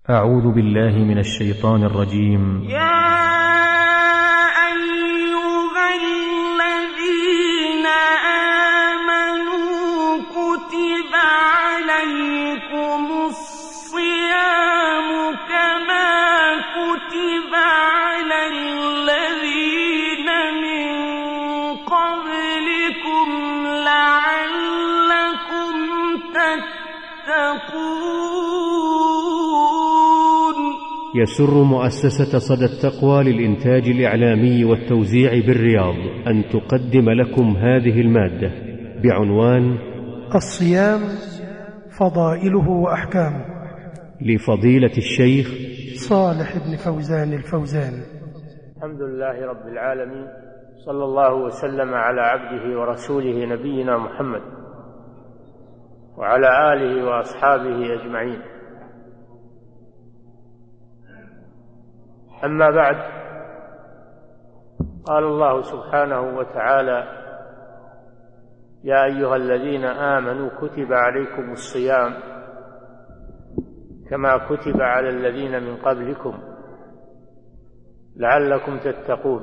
أعوذ بالله من الشيطان الرجيم. يا أيها الذين آمنوا كتب عليكم الصيام كما كتب على الذين من قبلكم لعلكم تتقون. يسر مؤسسة صدى التقوى للإنتاج الإعلامي والتوزيع بالرياض أن تقدم لكم هذه المادة بعنوان الصيام فضائله وأحكامه، لفضيلة الشيخ صالح بن فوزان الفوزان. الحمد لله رب العالمين، صلى الله وسلم على عبده ورسوله نبينا محمد وعلى آله وأصحابه أجمعين. أما بعد، قال الله سبحانه وتعالى: يا أيها الذين آمنوا كتب عليكم الصيام كما كتب على الذين من قبلكم لعلكم تتقون،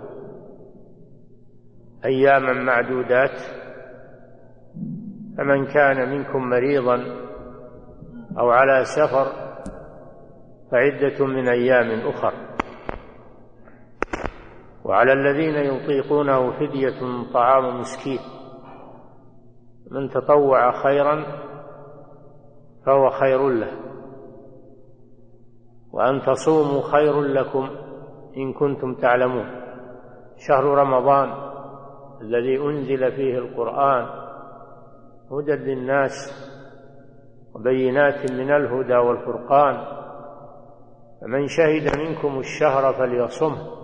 أياما معدودات، فمن كان منكم مريضا أو على سفر فعدة من أيام أخر، وعلى الذين يطيقونه فدية طعام مسكين، من تطوع خيرا فهو خير له، وأن تصوموا خير لكم إن كنتم تعلمون. شهر رمضان الذي أنزل فيه القرآن هدى للناس وبينات من الهدى والفرقان، فمن شهد منكم الشهر فليصمه،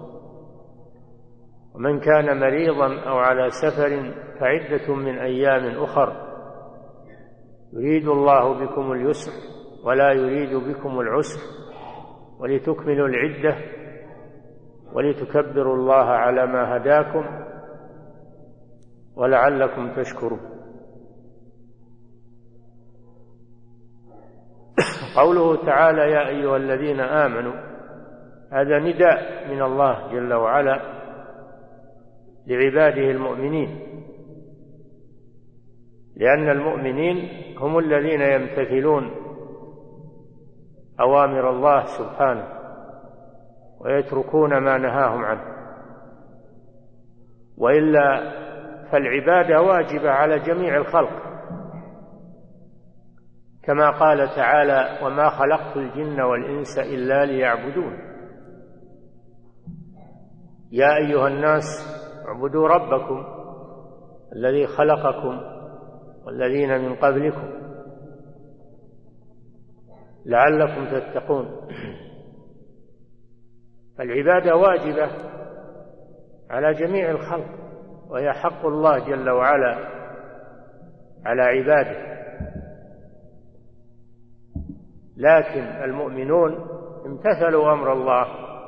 ومن كان مريضا أو على سفر فعدة من أيام أخر، يريد الله بكم اليسر ولا يريد بكم العسر، ولتكملوا العدة ولتكبروا الله على ما هداكم ولعلكم تشكرون. قوله تعالى: يا أيها الذين آمنوا، هذا نداء من الله جل وعلا لعباده المؤمنين، لأن المؤمنين هم الذين يمتثلون أوامر الله سبحانه ويتركون ما نهاهم عنه، وإلا فالعبادة واجبة على جميع الخلق، كما قال تعالى: وما خلقت الجن والإنس إلا ليعبدون. يا أيها الناس اعبدوا ربكم الذي خلقكم والذين من قبلكم لعلكم تتقون. فالعبادة واجبة على جميع الخلق، وهي حق الله جل وعلا على عباده، لكن المؤمنون امتثلوا أمر الله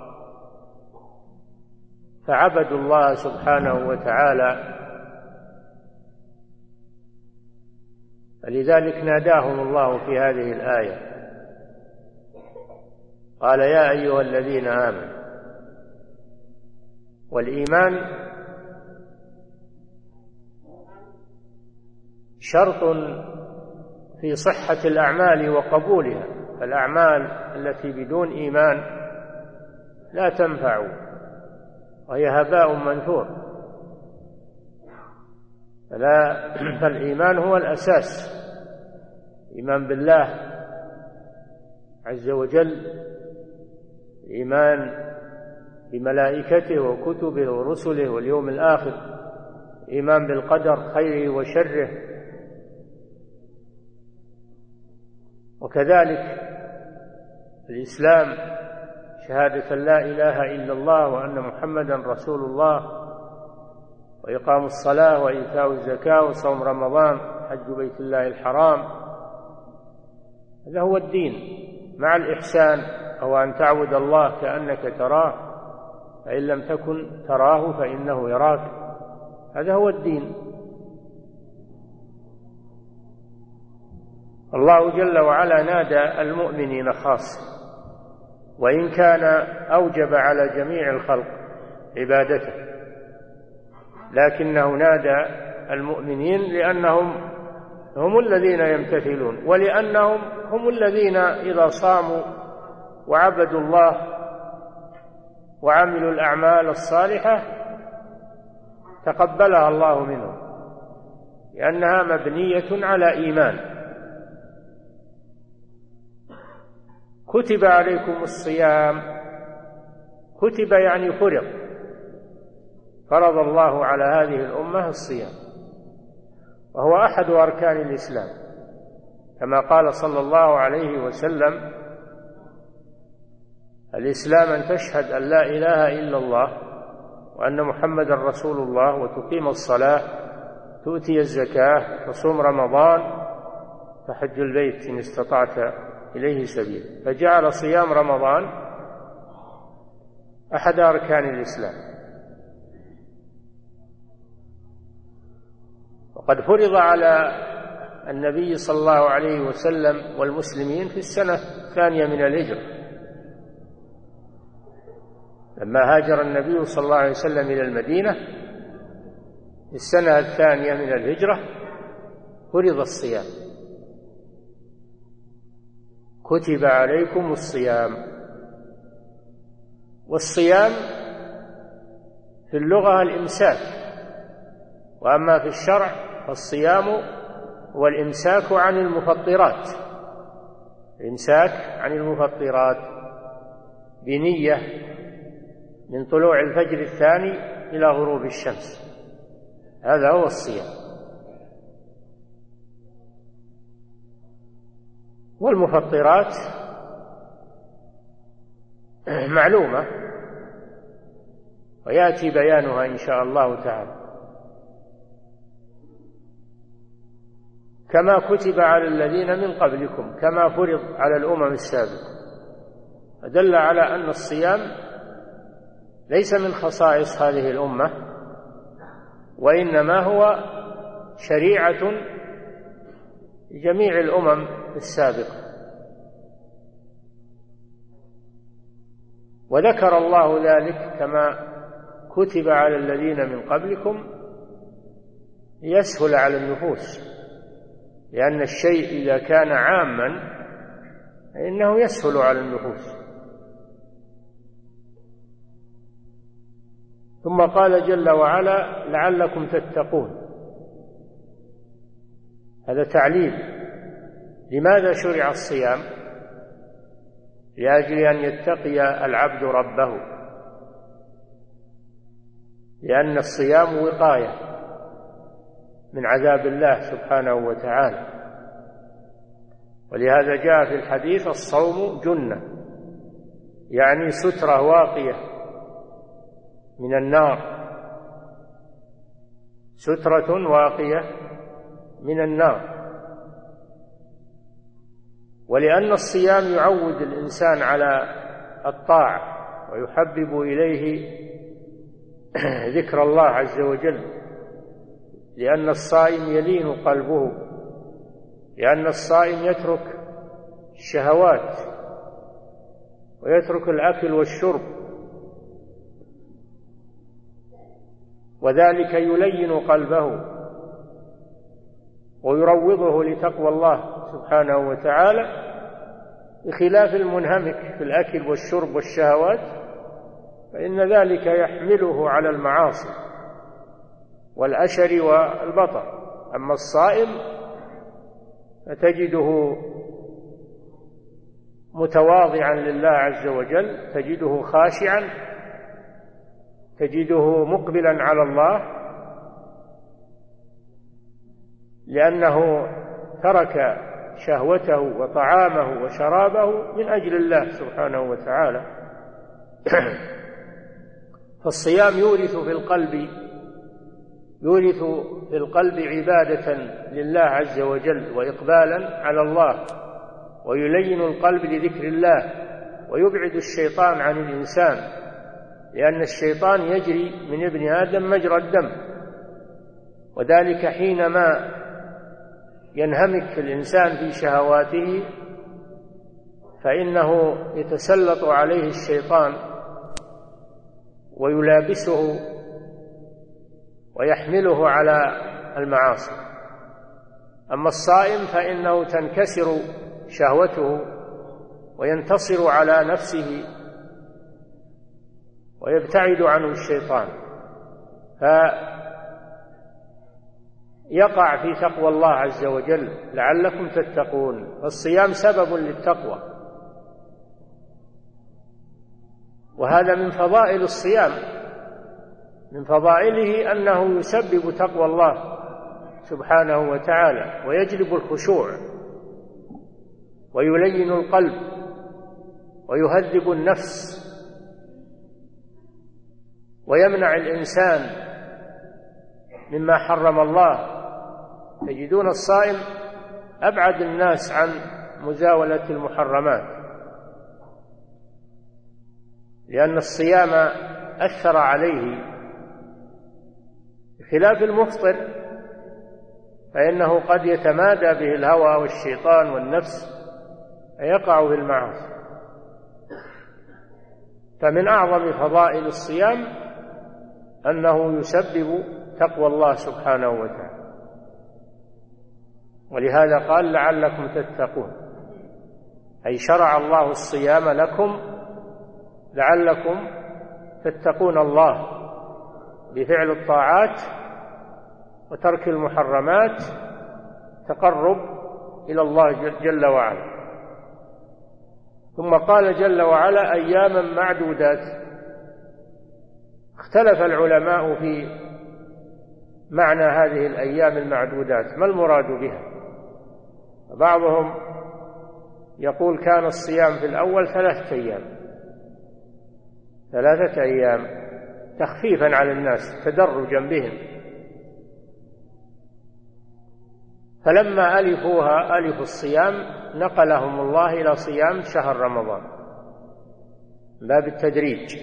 فعبدوا الله سبحانه وتعالى، فلذلك ناداهم الله في هذه الآية، قال: يا أيها الذين آمنوا. والإيمان شرط في صحة الأعمال وقبولها، فالأعمال التي بدون إيمان لا تنفع وهي هباء منثور. فالإيمان هو الأساس، الإيمان بالله عز وجل، الإيمان بملائكته وكتبه ورسله واليوم الآخر، الإيمان بالقدر خيره وشره، وكذلك الإسلام شهادة لا إله إلا الله وأن محمدا رسول الله، وإقام الصلاة وإيتاء الزكاة وصوم رمضان حج بيت الله الحرام. هذا هو الدين، مع الإحسان، أو أن تعبد الله كأنك تراه، فإن لم تكن تراه فإنه يراك. هذا هو الدين. الله جل وعلا نادى المؤمنين خاصة، وإن كان أوجب على جميع الخلق عبادته، لكنه نادى المؤمنين لأنهم هم الذين يمتثلون، ولأنهم هم الذين إذا صاموا وعبدوا الله وعملوا الأعمال الصالحة تقبلها الله منهم، لأنها مبنية على إيمان. كتب عليكم الصيام، كتب يعني فرض الله على هذه الأمة الصيام، وهو أحد أركان الإسلام، كما قال صلى الله عليه وسلم: الإسلام أن تشهد أن لا إله إلا الله وأن محمدا رسول الله، وتقيم الصلاة، تؤتي الزكاة، تصوم رمضان، تحج البيت إن استطعت إليه سبيل. فجعل صيام رمضان أحد أركان الإسلام. وقد فرض على النبي صلى الله عليه وسلم والمسلمين في السنة الثانية من الهجرة، لما هاجر النبي صلى الله عليه وسلم إلى المدينة في السنة الثانية من الهجرة فرض الصيام، كتب عليكم الصيام. والصيام في اللغة الإمساك، وأما في الشرع فالصيام هو الإمساك عن المفطرات، الإمساك عن المفطرات بنية من طلوع الفجر الثاني إلى غروب الشمس، هذا هو الصيام. والمفطرات معلومة ويأتي بيانها إن شاء الله تعالى، كما كتب على الذين من قبلكم، كما فرض على الأمم السابقة، فدل على أن الصيام ليس من خصائص هذه الأمة، وإنما هو شريعة جميع الأمم السابقة. وذكر الله ذلك كما كتب على الذين من قبلكم ليسهل على النفوس، لأن الشيء إذا كان عاما فإنه يسهل على النفوس. ثم قال جل وعلا: لعلكم تتقون. هذا تعليل. لماذا شرع الصيام؟ لأجل أن يتقي العبد ربه، لأن الصيام وقاية من عذاب الله سبحانه وتعالى. ولهذا جاء في الحديث: الصوم جنة، يعني سترة واقية من النار، سترة واقية من النار. ولأن الصيام يعود الإنسان على الطاعة ويحبب إليه ذكر الله عز وجل، لأن الصائم يلين قلبه، لأن الصائم يترك الشهوات ويترك الأكل والشرب، وذلك يلين قلبه ويروضه لتقوى الله سبحانه وتعالى، بخلاف المنهمك في الأكل والشرب والشهوات، فإن ذلك يحمله على المعاصي والأشر والبطر. أما الصائم فتجده متواضعا لله عز وجل، تجده خاشعا، تجده مقبلا على الله، لأنه ترك شهوته وطعامه وشرابه من أجل الله سبحانه وتعالى. فالصيام يورث في القلب عبادة لله عز وجل وإقبالا على الله، ويلين القلب لذكر الله، ويبعد الشيطان عن الإنسان، لأن الشيطان يجري من ابن آدم مجرى الدم، وذلك حينما ينهمك الإنسان في شهواته فإنه يتسلط عليه الشيطان ويلابسه ويحمله على المعاصي. أما الصائم فإنه تنكسر شهوته وينتصر على نفسه ويبتعد عنه الشيطان، فيقع في تقوى الله عز وجل لعلكم تتقون. الصيام سبب للتقوى، وهذا من فضائل الصيام، من فضائله أنه يسبب تقوى الله سبحانه وتعالى ويجلب الخشوع ويلين القلب ويهذب النفس ويمنع الإنسان مما حرم الله. تجدون الصائم أبعد الناس عن مزاولة المحرمات، لأن الصيام أثر عليه، بخلاف المفطر فإنه قد يتمادى به الهوى والشيطان والنفس فيقع في المعاصي. فمن أعظم فضائل الصيام أنه يسبب تقوى الله سبحانه وتعالى، ولهذا قال لعلكم تتقون، أي شرع الله الصيام لكم لعلكم تتقون الله بفعل الطاعات وترك المحرمات، تقرب إلى الله جل وعلا. ثم قال جل وعلا أياما معدودات. اختلف العلماء في معنى هذه الأيام المعدودات، ما المراد بها؟ بعضهم يقول كان الصيام في الأول 3 أيام تخفيفا على الناس تدرجا بهم، فلما ألفوها ألف الصيام نقلهم الله إلى صيام شهر رمضان باب التدريج،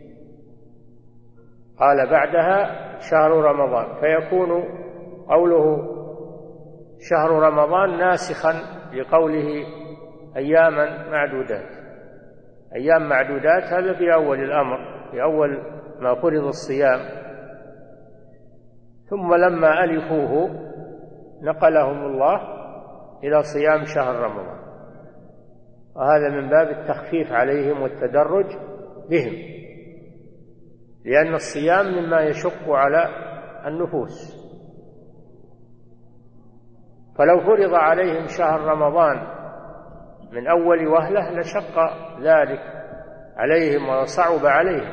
قال بعدها شهر رمضان، فيكون قوله شهر رمضان ناسخا لقوله أياما معدودات. أيام معدودات هذا في أول الأمر، في أول ما فرض الصيام، ثم لما ألفوه نقلهم الله إلى صيام شهر رمضان، وهذا من باب التخفيف عليهم والتدرج بهم، لأن الصيام مما يشق على النفوس. فلو فرض عليهم شهر رمضان من أول وهلة لشق ذلك عليهم وصعب عليهم.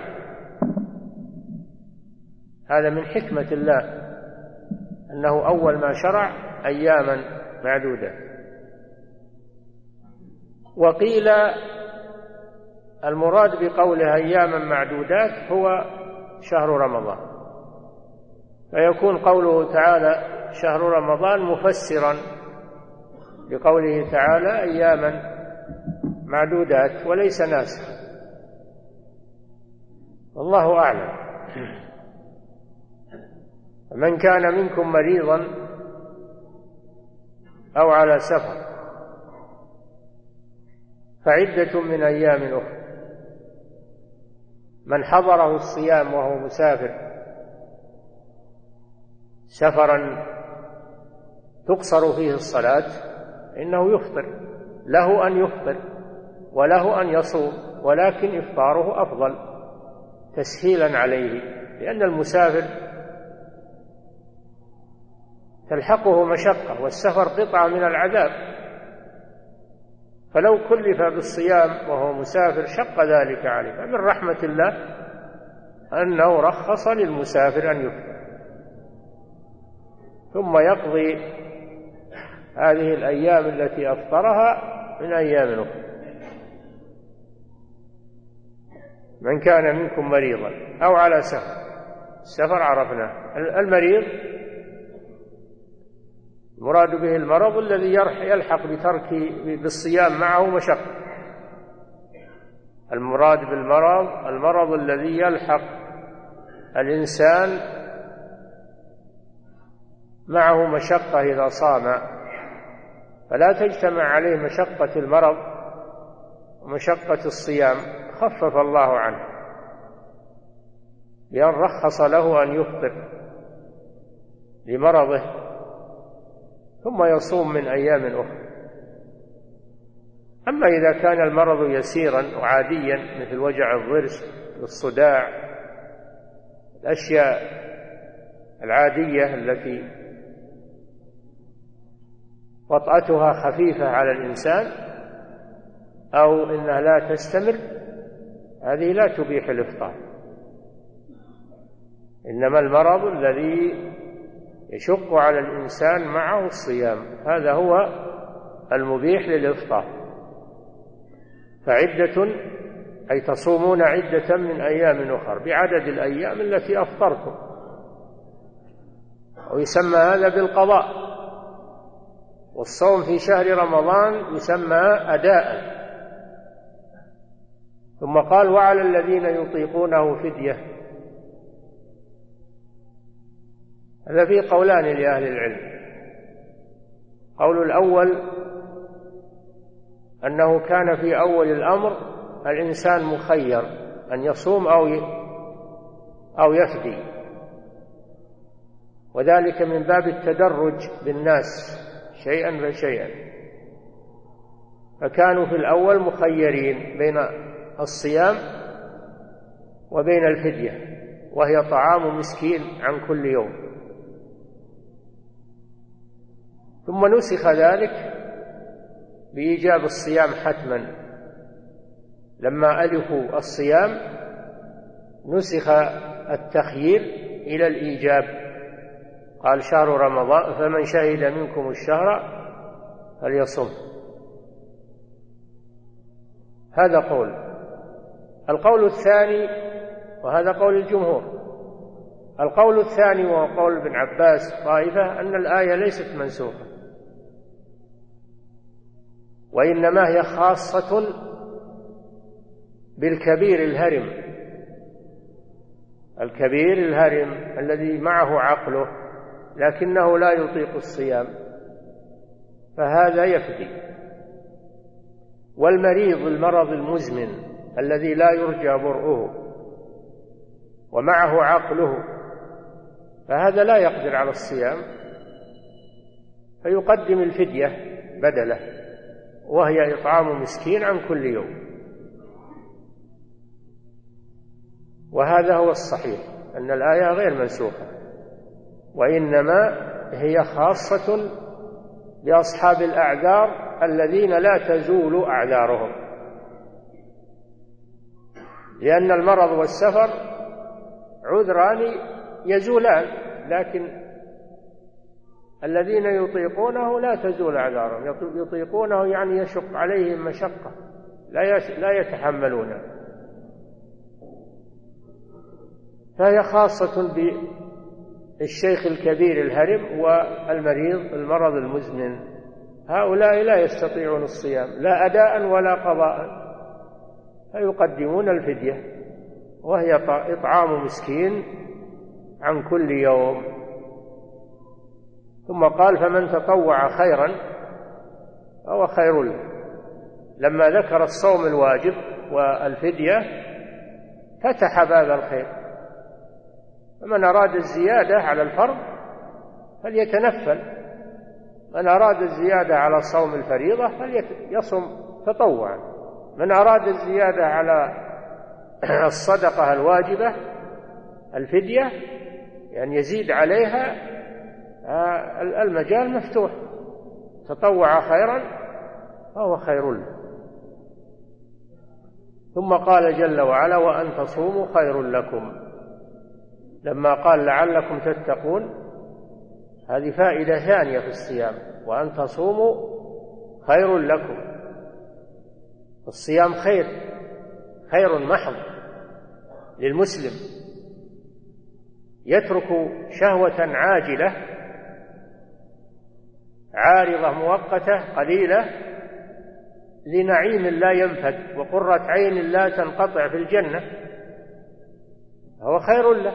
هذا من حكمة الله أنه أول ما شرع أياما معدودة. وقيل المراد بقوله أياما معدودات هو شهر رمضان، فيكون قوله تعالى شهر رمضان مفسرا لقوله تعالى أياما معدودات وليس ناسخا، والله أعلم. من كان منكم مريضا أو على سفر فعدة من أيام أخرى. من حضره الصيام وهو مسافر سفرا تقصر فيه الصلاة إنه يفطر، له أن يفطر وله أن يصوم، ولكن إفطاره أفضل تسهيلا عليه، لأن المسافر تلحقه مشقة، والسفر قطعة من العذاب، فلو كلف بالصيام وهو مسافر شق ذلك عليه. فمن رحمة الله أنه رخص للمسافر أن يفطر ثم يقضي هذه الأيام التي أفطرها من أيام أخرى. من كان منكم مريضا أو على سفر، السفر عرفناه، المريض المراد به المرض الذي يلحق بالصيام معه مشقة. المراد بالمرض المرض الذي يلحق الإنسان معه مشقة إذا صام، فلا تجتمع عليه مشقة المرض ومشقة الصيام خفف الله عنه بأن رخص له أن يفطر لمرضه ثم يصوم من أيام أخرى. أما إذا كان المرض يسيرا وعاديا مثل وجع الضرس والصداع، الأشياء العادية التي وطأتها خفيفة على الإنسان أو إنها لا تستمر، هذه لا تبيح الإفطار. إنما المرض الذي يشق على الإنسان معه الصيام هذا هو المبيح للإفطار. فعدة أي تصومون عدة من أيام أخر بعدد الأيام التي أفطرتم، ويسمى هذا بالقضاء. والصوم في شهر رمضان يسمى أداء. ثم قال وعلى الذين يطيقونه فدية. هذا فيه قولان لأهل العلم. قول الأول أنه كان في أول الأمر الإنسان مخير أن يصوم أو يفدي، وذلك من باب التدرج بالناس شيئا فشيئا، فكانوا في الأول مخيرين بين الصيام وبين الفدية، وهي طعام مسكين عن كل يوم. ثم نسخ ذلك بإيجاب الصيام حتما. لما ألفوا الصيام نسخ التخيير إلى الإيجاب، قال شهر رمضان فمن شهد منكم الشهر فليصم. هذا قول. القول الثاني، وهذا قول الجمهور، القول الثاني وهو قول ابن عباس طائفة، أن الآية ليست منسوخة، وإنما هي خاصة بالكبير الهرم، الكبير الهرم الذي معه عقله لكنه لا يطيق الصيام، فهذا يفدي. والمريض المرض المزمن الذي لا يرجى برؤه ومعه عقله، فهذا لا يقدر على الصيام، فيقدم الفدية بدله، وهي إطعام مسكين عن كل يوم. وهذا هو الصحيح، أن الآية غير منسوخة، وإنما هي خاصة بأصحاب الأعذار الذين لا تزول أعذارهم، لأن المرض والسفر عذران يزولان، لكن الذين يطيقونه لا تزول أعذارهم. يطيقونه يعني يشق عليهم مشقة لا يتحملونه، فهي خاصة بالشيخ الكبير الهرم والمريض المرض المزمن. هؤلاء لا يستطيعون الصيام لا أداء ولا قضاء، فيقدمون الفدية، وهي إطعام مسكين عن كل يوم. ثم قال فمن تطوع خيرا فهو خير له. لما ذكر الصوم الواجب والفدية فتح باب الخير، فمن أراد الزيادة على الفرض فليتنفل، من أراد الزيادة على صوم الفريضة فليصم تطوعا، من أراد الزيادة على الصدقة الواجبة الفدية يعني يزيد عليها، المجال مفتوح، تطوع خيرا فهو خير له. ثم قال جل وعلا وأن تصوموا خير لكم. لما قال لعلكم تتقون، هذه فائدة ثانية في الصيام، وأن تصوموا خير لكم. الصيام خير محض للمسلم، يترك شهوة عاجلة عارضة مؤقتة قليلة لنعيم لا ينفد وقرة عين لا تنقطع في الجنة، هو خير له.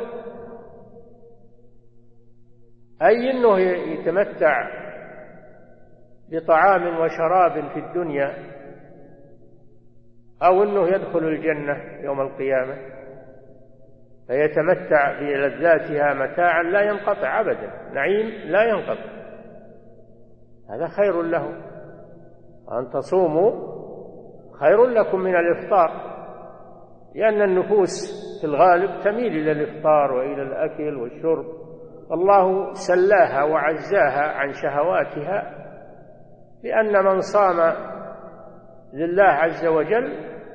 أي أنه يتمتع بطعام وشراب في الدنيا أو أنه يدخل الجنة يوم القيامة فيتمتع بلذاتها متاعا لا ينقطع أبدا، نعيم لا ينقطع، هذا خير له. أن تصوموا خير لكم من الإفطار، لأن النفوس في الغالب تميل إلى الإفطار وإلى الأكل والشرب، الله سلاها وعزاها عن شهواتها، لأن من صام لله عز وجل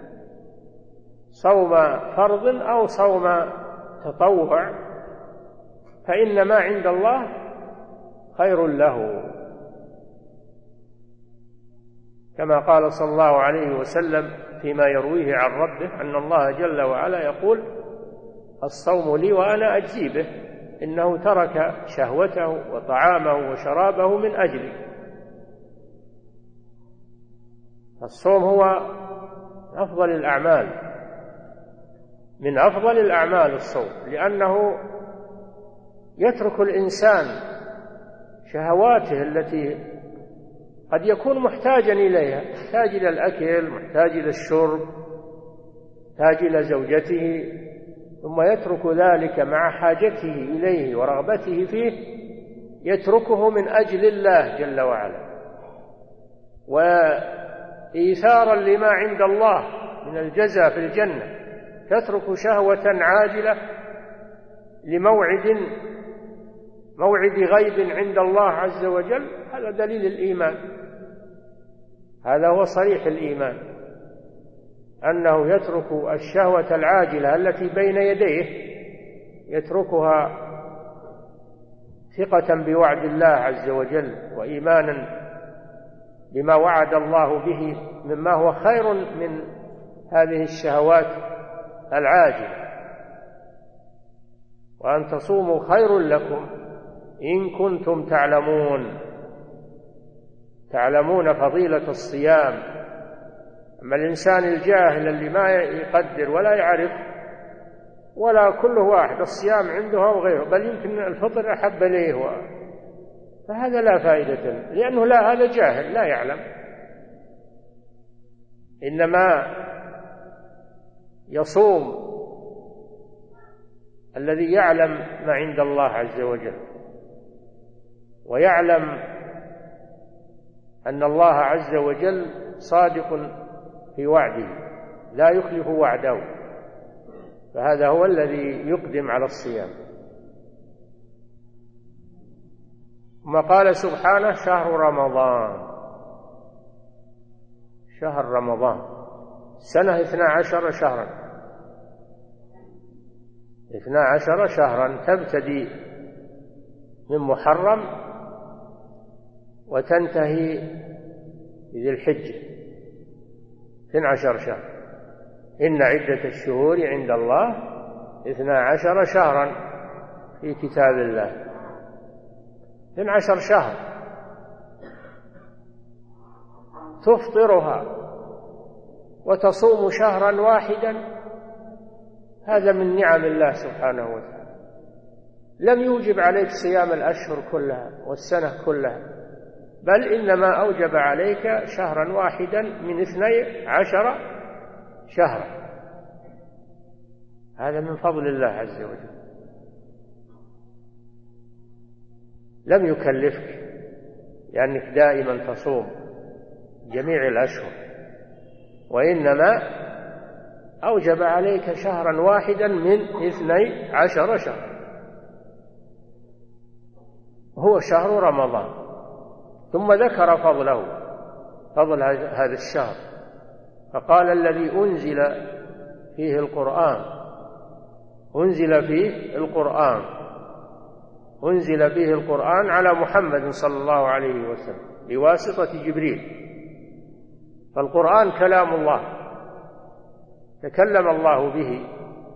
صوم فرض أو صوم تطوع فإن ما عند الله خير له، كما قال صلى الله عليه وسلم فيما يرويه عن ربه أن الله جل وعلا يقول: الصوم لي وأنا أجزي به، إنه ترك شهوته وطعامه وشرابه من أجلي. الصوم هو أفضل الأعمال، من أفضل الأعمال الصوم، لأنه يترك الإنسان شهواته التي قد يكون محتاجا إليها، محتاج إلى الأكل، محتاج إلى الشرب، محتاج إلى زوجته، ثم يترك ذلك مع حاجته إليه ورغبته فيه، يتركه من أجل الله جل وعلا، وإيثارا لما عند الله من الجزاء في الجنة، تترك شهوة عاجلة موعد غيب عند الله عز وجل. هذا دليل الإيمان، هذا هو صريح الإيمان، أنه يترك الشهوة العاجلة التي بين يديه، يتركها ثقة بوعد الله عز وجل وإيمانا بما وعد الله به مما هو خير من هذه الشهوات العاجلة. وأن تصوموا خير لكم إن كنتم تعلمون فضيلة الصيام. أما الإنسان الجاهل اللي ما يقدر ولا يعرف، ولا كل واحد الصيام عنده أو غيره، بل يمكن الفطر أحب إليه، فهذا لا فائدة له، لأنه هذا جاهل لا يعلم. إنما يصوم الذي يعلم ما عند الله عز وجل، ويعلم أن الله عز وجل صادق في وعده لا يخلف وعده، فهذا هو الذي يقدم على الصيام. ثم قال سبحانه: شهر رمضان سنة 12 شهرا، 12 شهرا تبتدي من محرم وتنتهي بذي الحجة، 12 شهر. إن عدة الشهور عند الله 12 شهرا في كتاب الله، 12 شهر تفطرها وتصوم شهرا واحدا، هذا من نعم الله سبحانه وتعالى. لم يوجب عليك صيام الأشهر كلها والسنة كلها، بل إنما أوجب عليك شهرا واحدا من 12 شهرا، هذا من فضل الله عز وجل. لم يكلفك لأنك دائما تصوم جميع الأشهر، وإنما أوجب عليك شهرا واحدا من 12 شهرا، هو شهر رمضان. ثم ذكر فضل هذا الشهر، فقال: الذي أنزل فيه القرآن على محمد صلى الله عليه وسلم بواسطة جبريل. فالقرآن كلام الله، تكلم الله به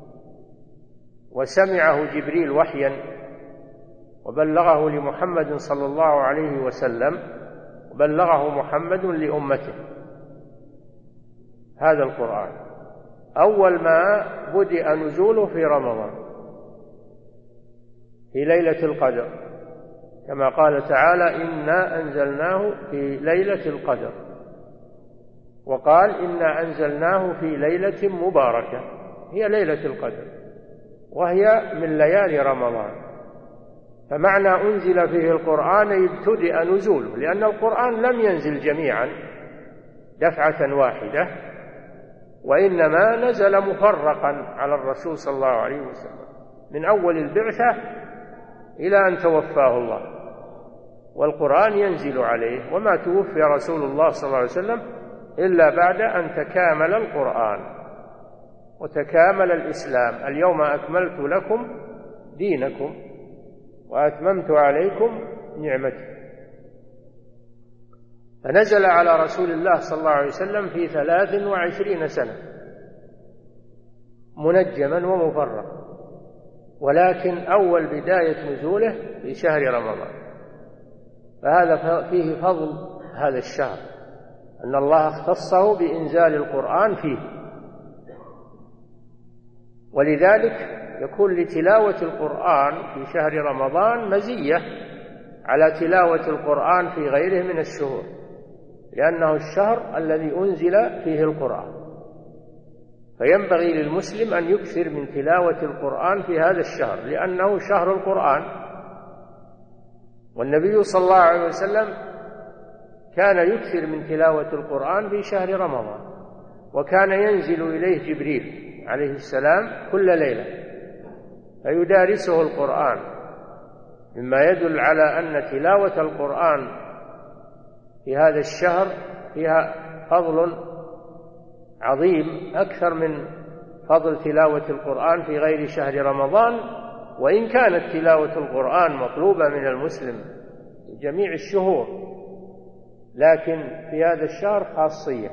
وسمعه جبريل وحيا وبلغه لمحمد صلى الله عليه وسلم، وبلغه محمد لأمته. هذا القرآن أول ما بدأ نزوله في رمضان في ليلة القدر، كما قال تعالى: إنا أنزلناه في ليلة القدر. وقال إنا أنزلناه في ليلة مباركة، هي ليلة القدر، وهي من ليالي رمضان. فمعنى أنزل فيه القرآن ابتدأ نزوله، لأن القرآن لم ينزل جميعا دفعة واحدة، وإنما نزل مفرقا على الرسول صلى الله عليه وسلم من أول البعثة إلى أن توفاه الله، والقرآن ينزل عليه. وما توفي رسول الله صلى الله عليه وسلم إلا بعد أن تكامل القرآن وتكامل الإسلام. اليوم أكملت لكم دينكم وأتممت عليكم نعمتي. فنزل على رسول الله صلى الله عليه وسلم في 23 سنة منجما ومفرقا، ولكن أول بداية نزوله في شهر رمضان. فهذا فيه فضل هذا الشهر، أن الله اختصه بإنزال القرآن فيه، ولذلك يكون لتلاوة القرآن في شهر رمضان مزية على تلاوة القرآن في غيره من الشهور، لأنه الشهر الذي أنزل فيه القرآن. فينبغي للمسلم أن يكثر من تلاوة القرآن في هذا الشهر، لأنه شهر القرآن. والنبي صلى الله عليه وسلم كان يكثر من تلاوة القرآن في شهر رمضان، وكان ينزل إليه جبريل عليه السلام كل ليلة فيدارسه القرآن، مما يدل على أن تلاوة القرآن في هذا الشهر فيها فضل عظيم أكثر من فضل تلاوة القرآن في غير شهر رمضان. وإن كانت تلاوة القرآن مطلوبة من المسلم في جميع الشهور، لكن في هذا الشهر خاصية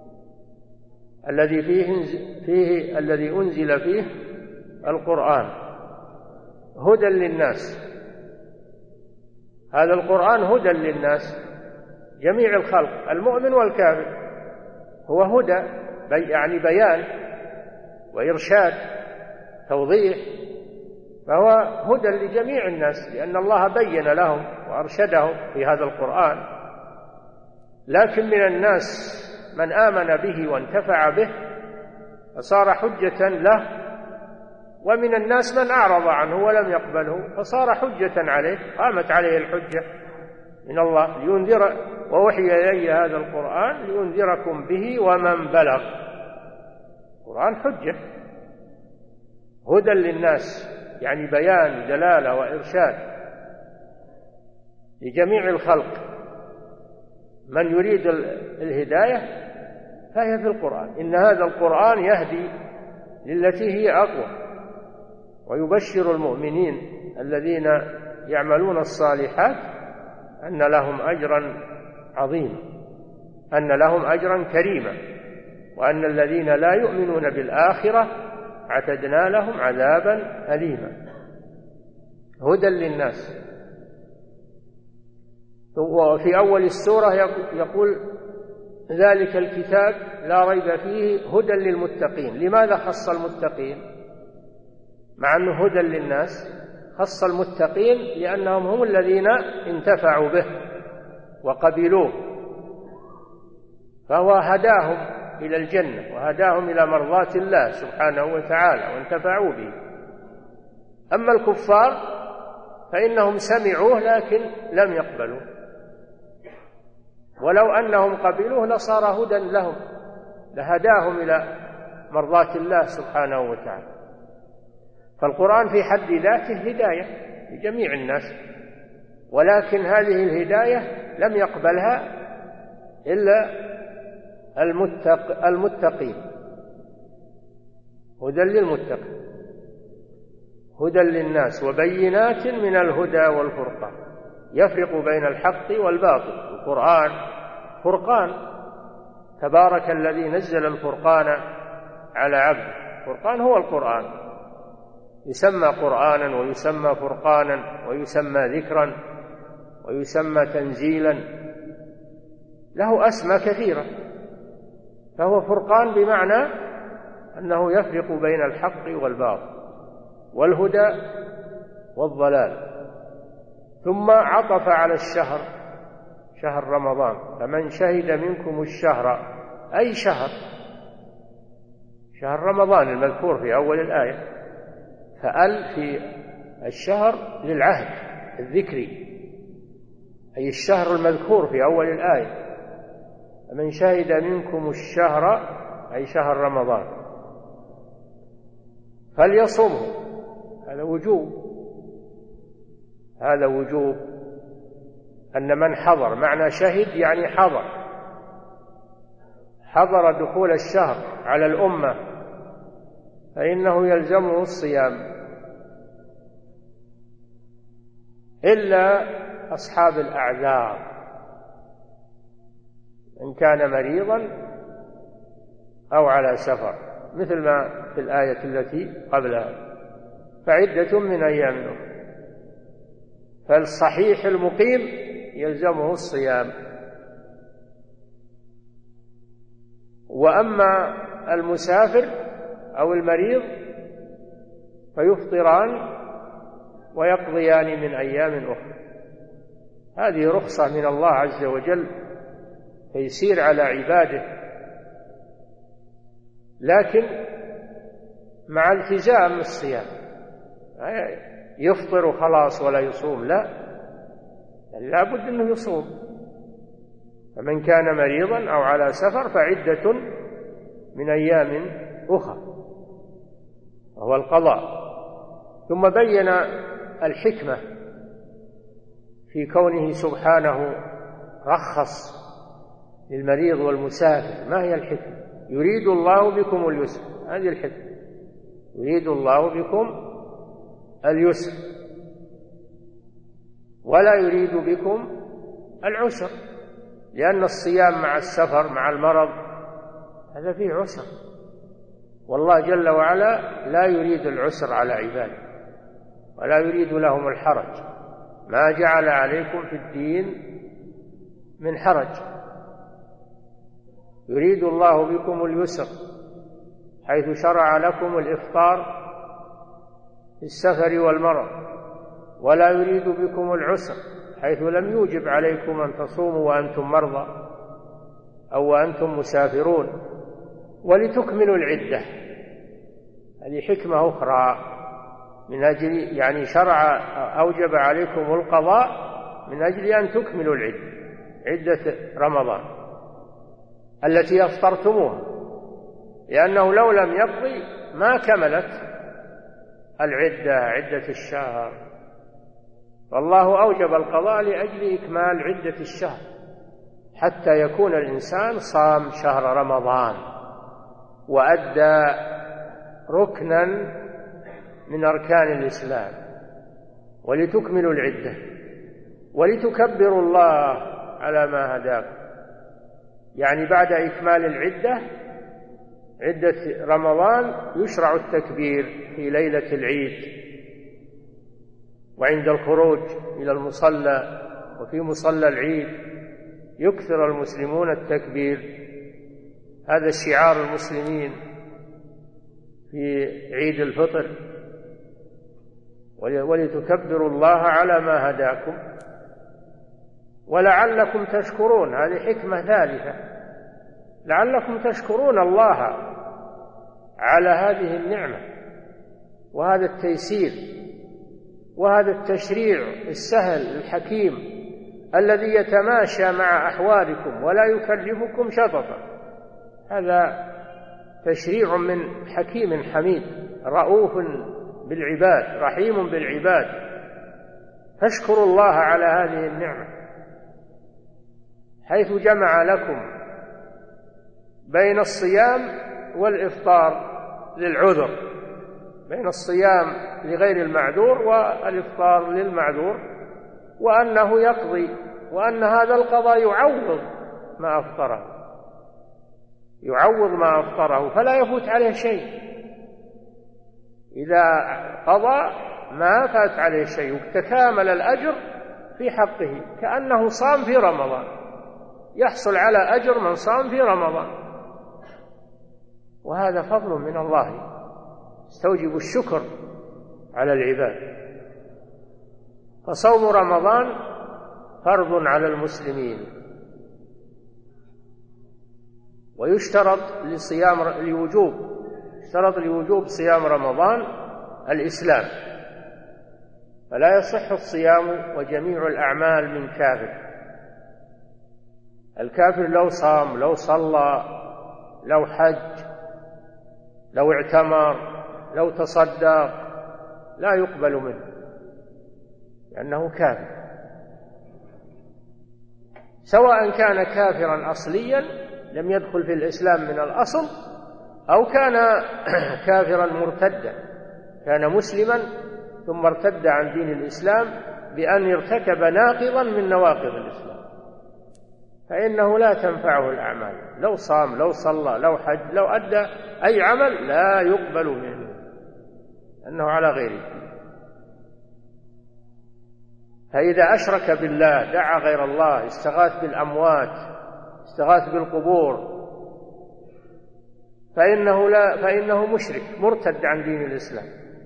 الذي أنزل فيه القرآن هدى للناس. هذا القرآن هدى للناس جميع الخلق، المؤمن والكافر، هو هدى يعني بيان وإرشاد توضيح، فهو هدى لجميع الناس، لأن الله بين لهم وأرشدهم في هذا القرآن. لكن من الناس من آمن به وانتفع به فصار حجة له، ومن الناس من أعرض عنه ولم يقبله فصار حجة عليه، قامت عليه الحجة من الله لينذر، ووحي إلي هذا القرآن لينذركم به ومن بلغ. القرآن حجة هدى للناس، يعني بيان دلالة وإرشاد لجميع الخلق. من يريد الهداية فهي في القرآن، إن هذا القرآن يهدي للتي هي أقوى، ويبشر المؤمنين الذين يعملون الصالحات أن لهم أجرا عظيما، أن لهم أجرا كريما، وأن الذين لا يؤمنون بالآخرة اعتدنا لهم عذابا أليما. هدى للناس. وفي أول السورة يقول ذلك الكتاب لا ريب فيه هدى للمتقين. لماذا خص المتقين مع أنه هدى للناس؟ خص المتقين لأنهم هم الذين انتفعوا به وقبلوه، فهو هداهم إلى الجنة وهداهم إلى مرضاة الله سبحانه وتعالى وانتفعوا به. أما الكفار فإنهم سمعوه لكن لم يقبلوه، ولو أنهم قبلوه لصار هدى لهم، لهداهم إلى مرضاة الله سبحانه وتعالى. فالقرآن في حد ذاته هداية لجميع الناس، ولكن هذه الهداية لم يقبلها إلا المتقين. هدى للمتقين، هدى للناس وبينات من الهدى والفرقان، يفرق بين الحق والباطل. القرآن فرقان، تبارك الذي نزل الفرقان على عبده. الفرقان هو القرآن، يسمى قرآنا ويسمى فرقانا ويسمى ذكرا ويسمى تنزيلا، له أسماء كثيرة. فهو فرقان بمعنى أنه يفرق بين الحق والباطل والهدى والضلال. ثم عطف على الشهر، شهر رمضان، فمن شهد منكم الشهر أي شهر، شهر رمضان المذكور في أول الآية، فأل في الشهر للعهد الذكري، أي الشهر المذكور في أول الآية. من شهد منكم الشهر أي شهر رمضان فليصمه، هذا وجوب، هذا وجوب أن من حضر، معنى شهد يعني حضر دخول الشهر على الأمة فإنه يلزمه الصيام، إلا أصحاب الأعذار، إن كان مريضا أو على سفر، مثل ما في الآية التي قبلها، فعدة من أيام أخرى. فالصحيح المقيم يلزمه الصيام، وأما المسافر أو المريض فيفطران ويقضيان من أيام أخرى. هذه رخصة من الله عز وجل، تيسير على عباده، لكن مع التزام الصيام، يفطر خلاص ولا يصوم، لا بد أنه يصوم. فمن كان مريضا أو على سفر فعدة من أيام أخرى، وهو القضاء. ثم بين الحكمة في كونه سبحانه رخص للمريض والمسافر. ما هي الحكمة؟ يريد الله بكم اليسر، هذه الحكمة، يريد الله بكم اليسر ولا يريد بكم العسر، لأن الصيام مع السفر مع المرض هذا فيه عسر، والله جل وعلا لا يريد العسر على عباده ولا يريد لهم الحرج، ما جعل عليكم في الدين من حرج. يريد الله بكم اليسر حيث شرع لكم الإفطار في السفر والمرض، ولا يريد بكم العسر حيث لم يوجب عليكم أن تصوموا وأنتم مرضى أو وأنتم مسافرون، ولتكملوا العدة. هذه حكمة أخرى، من أجل يعني شرع أوجب عليكم القضاء من أجل أن تكملوا عدة رمضان التي أفطرتموها، لأنه لو لم يقضي ما كملت عدة الشهر، فالله أوجب القضاء لأجل إكمال عدة الشهر حتى يكون الإنسان صام شهر رمضان وأدى ركنا من أركان الإسلام، ولتكملوا العدة ولتكبروا الله على ما هداكم. يعني بعد إكمال عدة رمضان يشرع التكبير في ليلة العيد وعند الخروج إلى المصلى، وفي مصلى العيد يكثر المسلمون التكبير، هذا شعار المسلمين في عيد الفطر، ولتكبروا الله على ما هداكم ولعلكم تشكرون. هذه حكمة ثالثة، لعلكم تشكرون الله على هذه النعمة وهذا التيسير وهذا التشريع السهل الحكيم الذي يتماشى مع أحوالكم ولا يكلفكم شططا. هذا تشريع من حكيم حميد رؤوف بالعباد رحيم بالعباد، فاشكروا الله على هذه النعمة حيث جمع لكم بين الصيام والإفطار للعذر، بين الصيام لغير المعذور والإفطار للمعذور، وأنه يقضي، وأن هذا القضاء يعوض ما أفطره فلا يفوت عليه شيء. إذا قضى ما فات عليه شيء وتكامل الأجر في حقه كأنه صام في رمضان، يحصل على أجر من صام في رمضان، وهذا فضل من الله يستوجب الشكر على العباد. فصوم رمضان فرض على المسلمين ويشترط لوجوب صيام رمضان الإسلام، فلا يصح الصيام وجميع الأعمال من كافر. الكافر لو صام، لو صلى، لو حج، لو اعتمر، لو تصدق، لا يقبل منه لأنه كافر، سواء كان كافرا أصليا لم يدخل في الإسلام من الأصل، أو كان كافرا مرتدا، كان مسلما ثم ارتد عن دين الإسلام بأن ارتكب ناقضا من نواقض الإسلام، فإنه لا تنفعه الأعمال، لو صام، لو صلى، لو حج، لو أدى أي عمل لا يقبل منه أنه على غير الدين. فإذا أشرك بالله، دعا غير الله، استغاث بالأموات، استغاث بالقبور، فإنه مشرك مرتد عن دين الإسلام،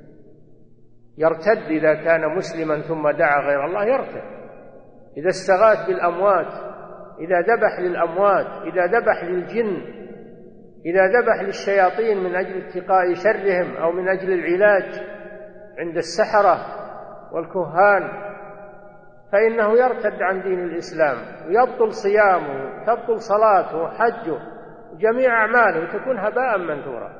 يرتد إذا كان مسلما ثم دعا غير الله، يرتد. إذا استغاث بالأموات، إذا ذبح للأموات، إذا ذبح للجن، إذا ذبح للشياطين من أجل اتقاء شرهم أو من أجل العلاج عند السحرة والكهان، فإنه يرتد عن دين الإسلام، ويبطل صيامه، تبطل صلاته وحجه، جميع أعماله تكون هباء منثورا،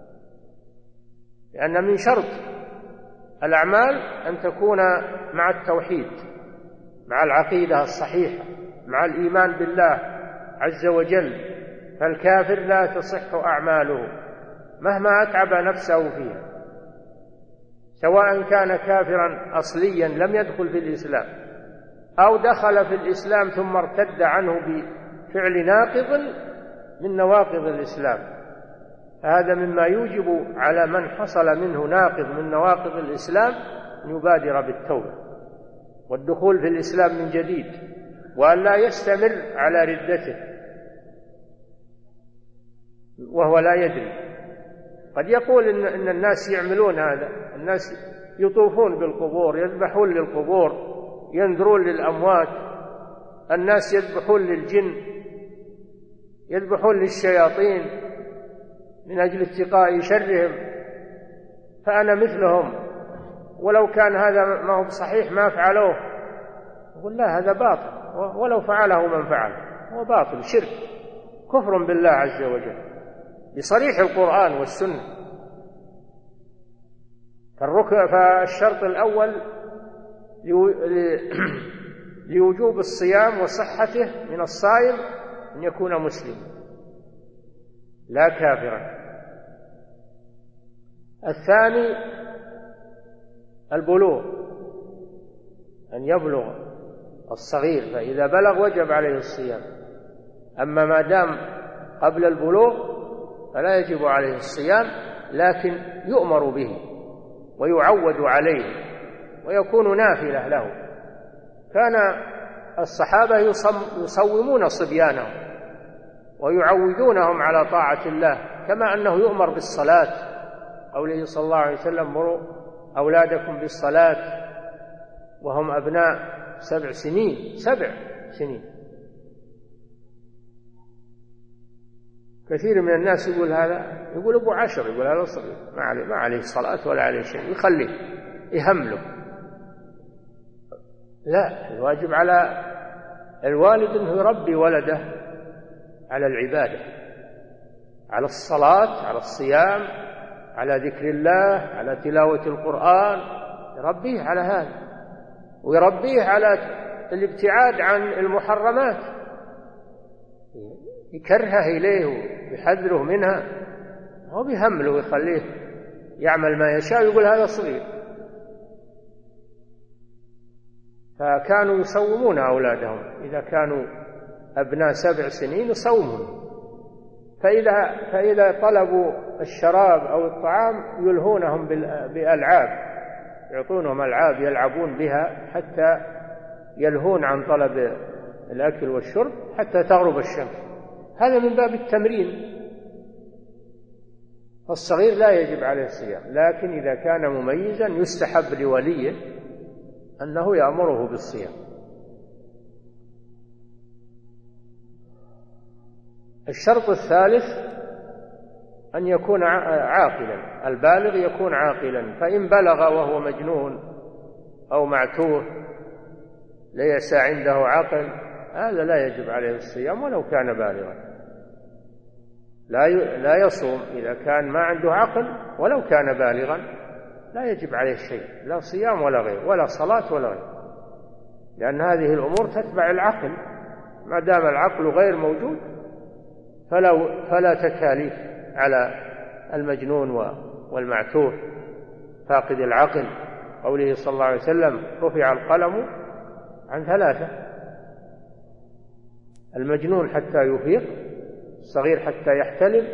لأن من شرط الأعمال أن تكون مع التوحيد، مع العقيدة الصحيحة، مع الإيمان بالله عز وجل، فالكافر لا تصح أعماله مهما أتعب نفسه فيها، سواء كان كافرا أصليا لم يدخل في الإسلام، أو دخل في الإسلام ثم ارتد عنه بفعل ناقض من نواقض الإسلام. هذا مما يوجب على من حصل منه ناقض من نواقض الإسلام أن يبادر بالتوبة والدخول في الإسلام من جديد، وأن لا يستمر على ردته وهو لا يدري. قد يقول إن الناس يعملون هذا، الناس يطوفون بالقبور، يذبحون للقبور، ينذرون للأموات، الناس يذبحون للجن، يذبحون للشياطين من أجل اتقاء شرهم، فأنا مثلهم، ولو كان هذا ما هو صحيح ما فعلوه. يقول لا، هذا باطل، ولو فعله من فعله هو باطل، شرك، كفر بالله عز وجل بصريح القرآن والسنة. فالشرط الأول لوجوب الصيام وصحته من الصائم أن يكون مسلما لا كافرا. الثاني البلوغ، أن يبلغ الصغير، فإذا بلغ وجب عليه الصيام. أما ما دام قبل البلوغ فلا يجب عليه الصيام، لكن يؤمر به ويعود عليه ويكون نافلة له. كان الصحابة يصومون صبيانهم ويعودونهم على طاعة الله، كما أنه يؤمر بالصلاة، قوله صلى الله عليه وسلم: مروا أولادكم بالصلاة وهم أبناء 7 سنين. 7 سنين. كثير من الناس يقول هذا، يقول أبو 10، يقول هذا صغير ما عليه صلاة ولا عليه شيء، يخليه يهمله. لا، الواجب على الوالد أنه يربي ولده على العبادة، على الصلاة، على الصيام، على ذكر الله، على تلاوة القرآن، يربيه على هذا، ويربيه على الابتعاد عن المحرمات، يكرهه إليه ويحذره منها، هو بيهمله ويخليه يعمل ما يشاء، يقول هذا صغير. فكانوا يصومون أولادهم إذا كانوا أبناء 7 سنين يصومون، فإذا طلبوا الشراب أو الطعام يلهونهم بألعاب، يعطونهم ألعاب يلعبون بها حتى يلهون عن طلب الأكل والشرب حتى تغرب الشمس. هذا من باب التمرين. فالصغير لا يجب عليه الصيام، لكن إذا كان مميزا يستحب لوليه أنه يأمره بالصيام. الشرط الثالث أن يكون عاقلا، البالغ يكون عاقلا، فإن بلغ وهو مجنون أو معتوه ليس عنده عقل هذا لا يجب عليه الصيام ولو كان بالغا، لا يصوم إذا كان ما عنده عقل ولو كان بالغا، لا يجب عليه شيء، لا صيام ولا غير، ولا صلاة ولا غير، لأن هذه الأمور تتبع العقل، ما دام العقل غير موجود فلا تكاليف على المجنون والمعتوه فاقد العقل. قوله صلى الله عليه وسلم رفع القلم عن 3: المجنون حتى يفيق، الصغير حتى يحتلم،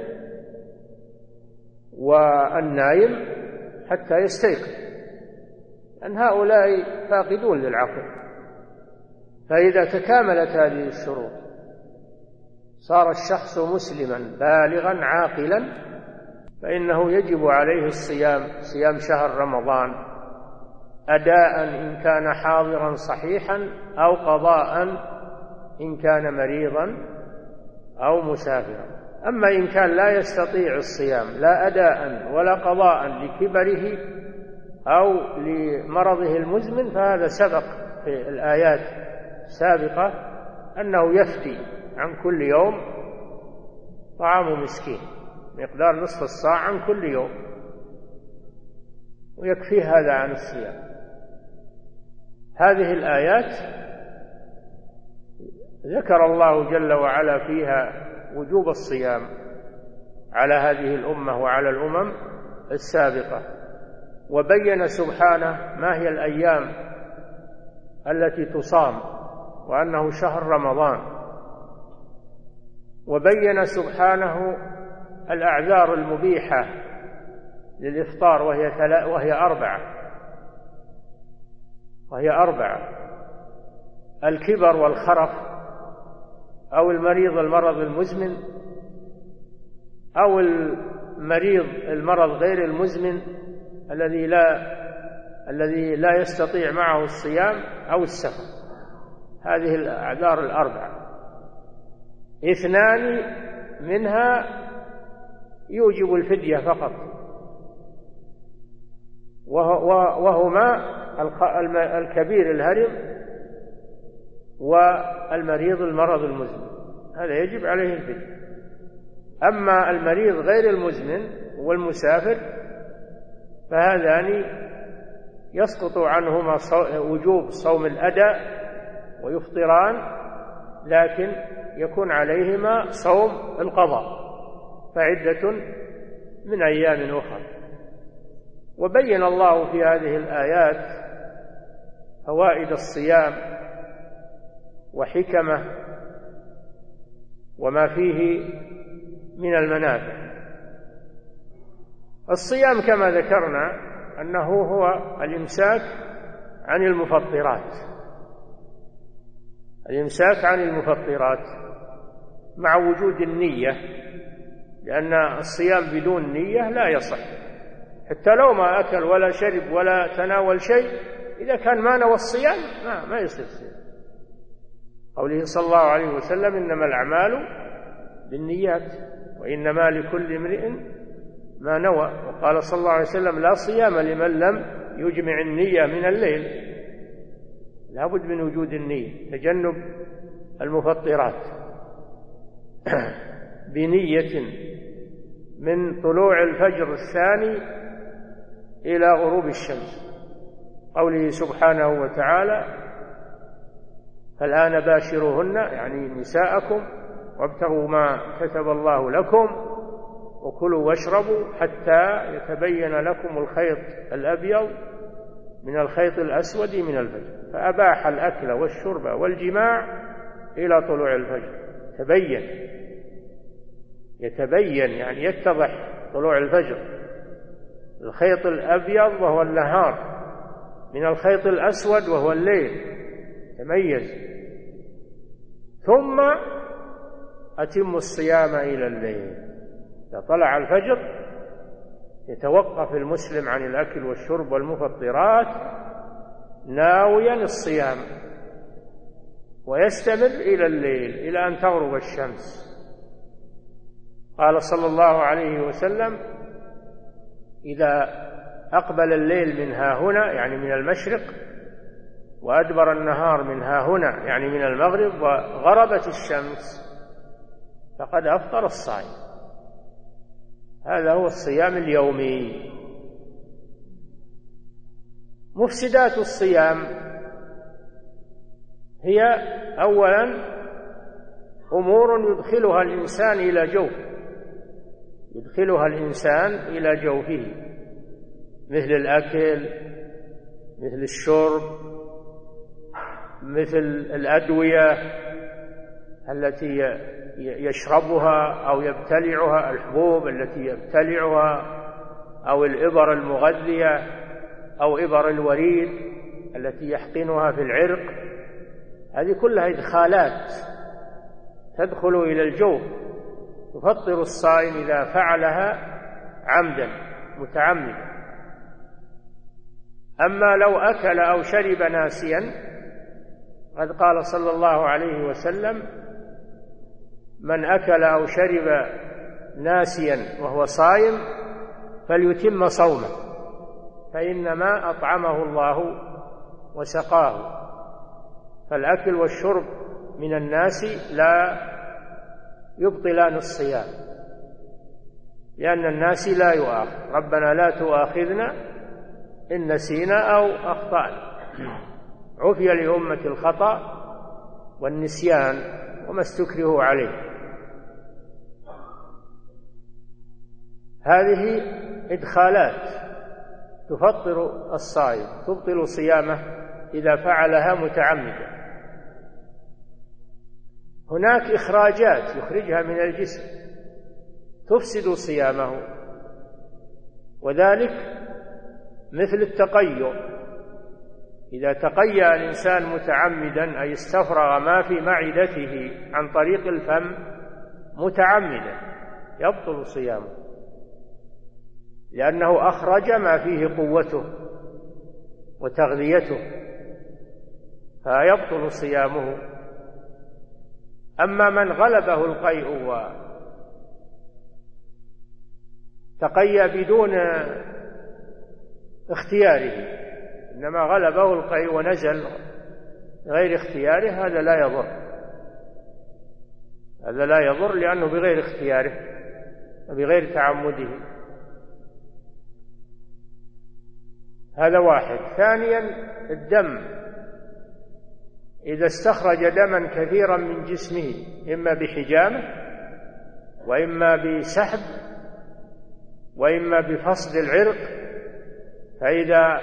والنايم حتى يستيقظ، أن هؤلاء فاقدون للعقل. فإذا تكاملت هذه الشروط صار الشخص مسلما بالغا عاقلا، فإنه يجب عليه الصيام، صيام شهر رمضان أداء إن كان حاضرا صحيحا، أو قضاء إن كان مريضا أو مسافرا. أما إن كان لا يستطيع الصيام لا أداء ولا قضاء لكبره أو لمرضه المزمن، فهذا سبق في الآيات السابقة أنه يفدي عن كل يوم طعام مسكين مقدار نصف الصاع عن كل يوم، ويكفي هذا عن الصيام. هذه الآيات ذكر الله جل وعلا فيها وجوب الصيام على هذه الأمة وعلى الأمم السابقة، وبين سبحانه ما هي الأيام التي تصام وأنه شهر رمضان، وبين سبحانه الأعذار المبيحة للإفطار وهي أربعة: الكبر والخرف، أو المرض المزمن، أو المرض غير المزمن الذي لا يستطيع معه الصيام، أو السفر. هذه الأعذار الأربعة، 2 منها يوجب الفدية فقط، وهما الكبير الهرم والمريض المرض المزمن، هذا يجب عليه الفدية. أما المريض غير المزمن والمسافر فهذان يسقط عنهما وجوب صوم الأداء ويفطران، لكن يكون عليهما صوم القضاء، فعدة من أيام أخرى. وبين الله في هذه الآيات فوائد الصيام وحكمه وما فيه من المنافع. الصيام كما ذكرنا أنه هو الإمساك عن المفطرات، مع وجود النية، لأن الصيام بدون نية لا يصح، حتى لو ما أكل ولا شرب ولا تناول شيء، إذا كان ما نوى الصيام ما يصير صيام. قوله صلى الله عليه وسلم إنما الأعمال بالنيات وإنما لكل امرئ ما نوى. وقال صلى الله عليه وسلم لا صيام لمن لم يجمع النية من الليل، لا بد من وجود النية، تجنب المفطرات بنية من طلوع الفجر الثاني إلى غروب الشمس. قوله سبحانه وتعالى فالآن باشروهن، يعني نساءكم، وابتغوا ما كتب الله لكم وكلوا واشربوا حتى يتبين لكم الخيط الأبيض من الخيط الأسود من الفجر. فأباح الأكل والشرب والجماع إلى طلوع الفجر. يتبين يعني يتضح طلوع الفجر، الخيط الأبيض وهو النهار من الخيط الأسود وهو الليل، تميز. ثم أتم الصيام إلى الليل. إذا طلع الفجر يتوقف المسلم عن الأكل والشرب والمفطرات ناويا الصيام، ويستمر إلى الليل إلى أن تغرب الشمس. قال صلى الله عليه وسلم: إذا أقبل الليل من ها هنا يعني من المشرق، وأدبر النهار من ها هنا يعني من المغرب، وغربت الشمس، فقد أفطر الصائم. هذا هو الصيام اليومي. مفسدات الصيام هي أولا أمور يدخلها الإنسان إلى جوفه، مثل الأكل، مثل الشرب، مثل الأدوية التي يشربها أو يبتلعها، الحبوب التي يبتلعها، أو الإبر المغذية، أو إبر الوريد التي يحقنها في العرق. هذه كلها إدخالات تدخل إلى الجوف، تفطر الصائم إذا فعلها عمدا متعمدا. أما لو أكل أو شرب ناسيا، قد قال صلى الله عليه وسلم: من أكل أو شرب ناسيا وهو صائم فليتم صومه، فإنما أطعمه الله وسقاه. فالأكل والشرب من الناس لا يبطلان الصيام، لأن الناس لا يؤاخذ. ربنا لا تؤاخذنا إن نسينا أو أخطأنا. عفي لأمة الخطأ والنسيان وما استكرهوا عليه. هذه إدخالات تفطر الصائم، تبطل صيامه إذا فعلها متعمدا. هناك إخراجات يخرجها من الجسم تفسد صيامه، وذلك مثل التقيؤ. إذا تقيأ الإنسان متعمدا، أي استفرغ ما في معدته عن طريق الفم متعمدا، يبطل صيامه، لأنه أخرج ما فيه قوته وتغذيته، فيبطل صيامه. أما من غلبه القيء وتقيأ بدون اختياره، إنما غلبه القيء ونزل غير اختياره، هذا لا يضر، لأنه بغير اختياره وبغير تعمده. هذا واحد. ثانيا، الدم إذا استخرج دما كثيرا من جسمه، إما بحجامة وإما بسحب وإما بفصد العرق، فإذا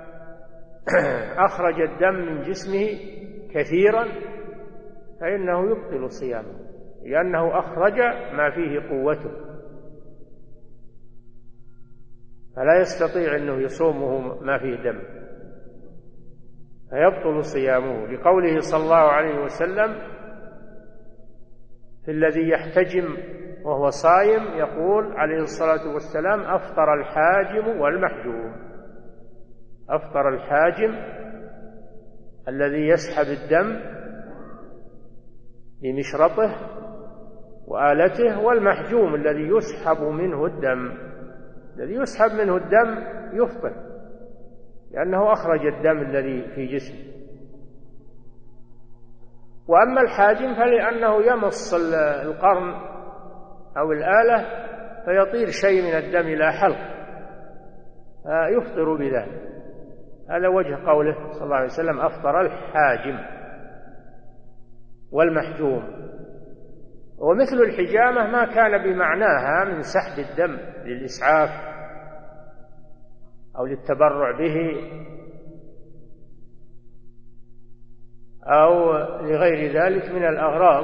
أخرج الدم من جسمه كثيرا فإنه يبطل صيامه، لأنه أخرج ما فيه قوته، فلا يستطيع أنه يصومه ما فيه دم، فيبطل صيامه، لقوله صلى الله عليه وسلم في الذي يحتجم وهو صائم، يقول عليه الصلاة والسلام: أفطر الحاجم والمحجوم. أفطر الحاجم الذي يسحب الدم بمشرطه وآلته، والمحجوم الذي يسحب منه الدم. الذي يسحب منه الدم يفطر، لأنه أخرج الدم الذي في جسمه. وأما الحاجم فلأنه يمص القرن أو الآلة فيطير شيء من الدم إلى حلق، فيفطر بذلك. هذا وجه قوله صلى الله عليه وسلم: أفطر الحاجم والمحجوم. ومثل الحجامة ما كان بمعناها من سحب الدم للإسعاف أو للتبرع به أو لغير ذلك من الأغراض،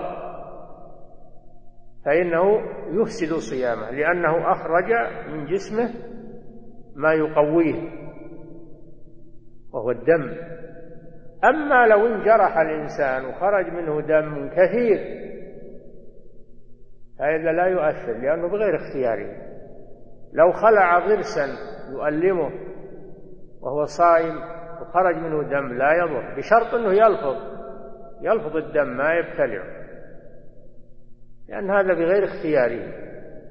فإنه يفسد صيامه، لأنه أخرج من جسمه ما يقويه وهو الدم. أما لو انجرح الإنسان وخرج منه دم كثير هذا لا يؤثر، لأنه بغير اختياره. لو خلع ضرسا يؤلمه وهو صائم وخرج منه دم لا يضر، بشرط أنه يلفظ الدم ما يبتلعه، لأن هذا بغير اختياره.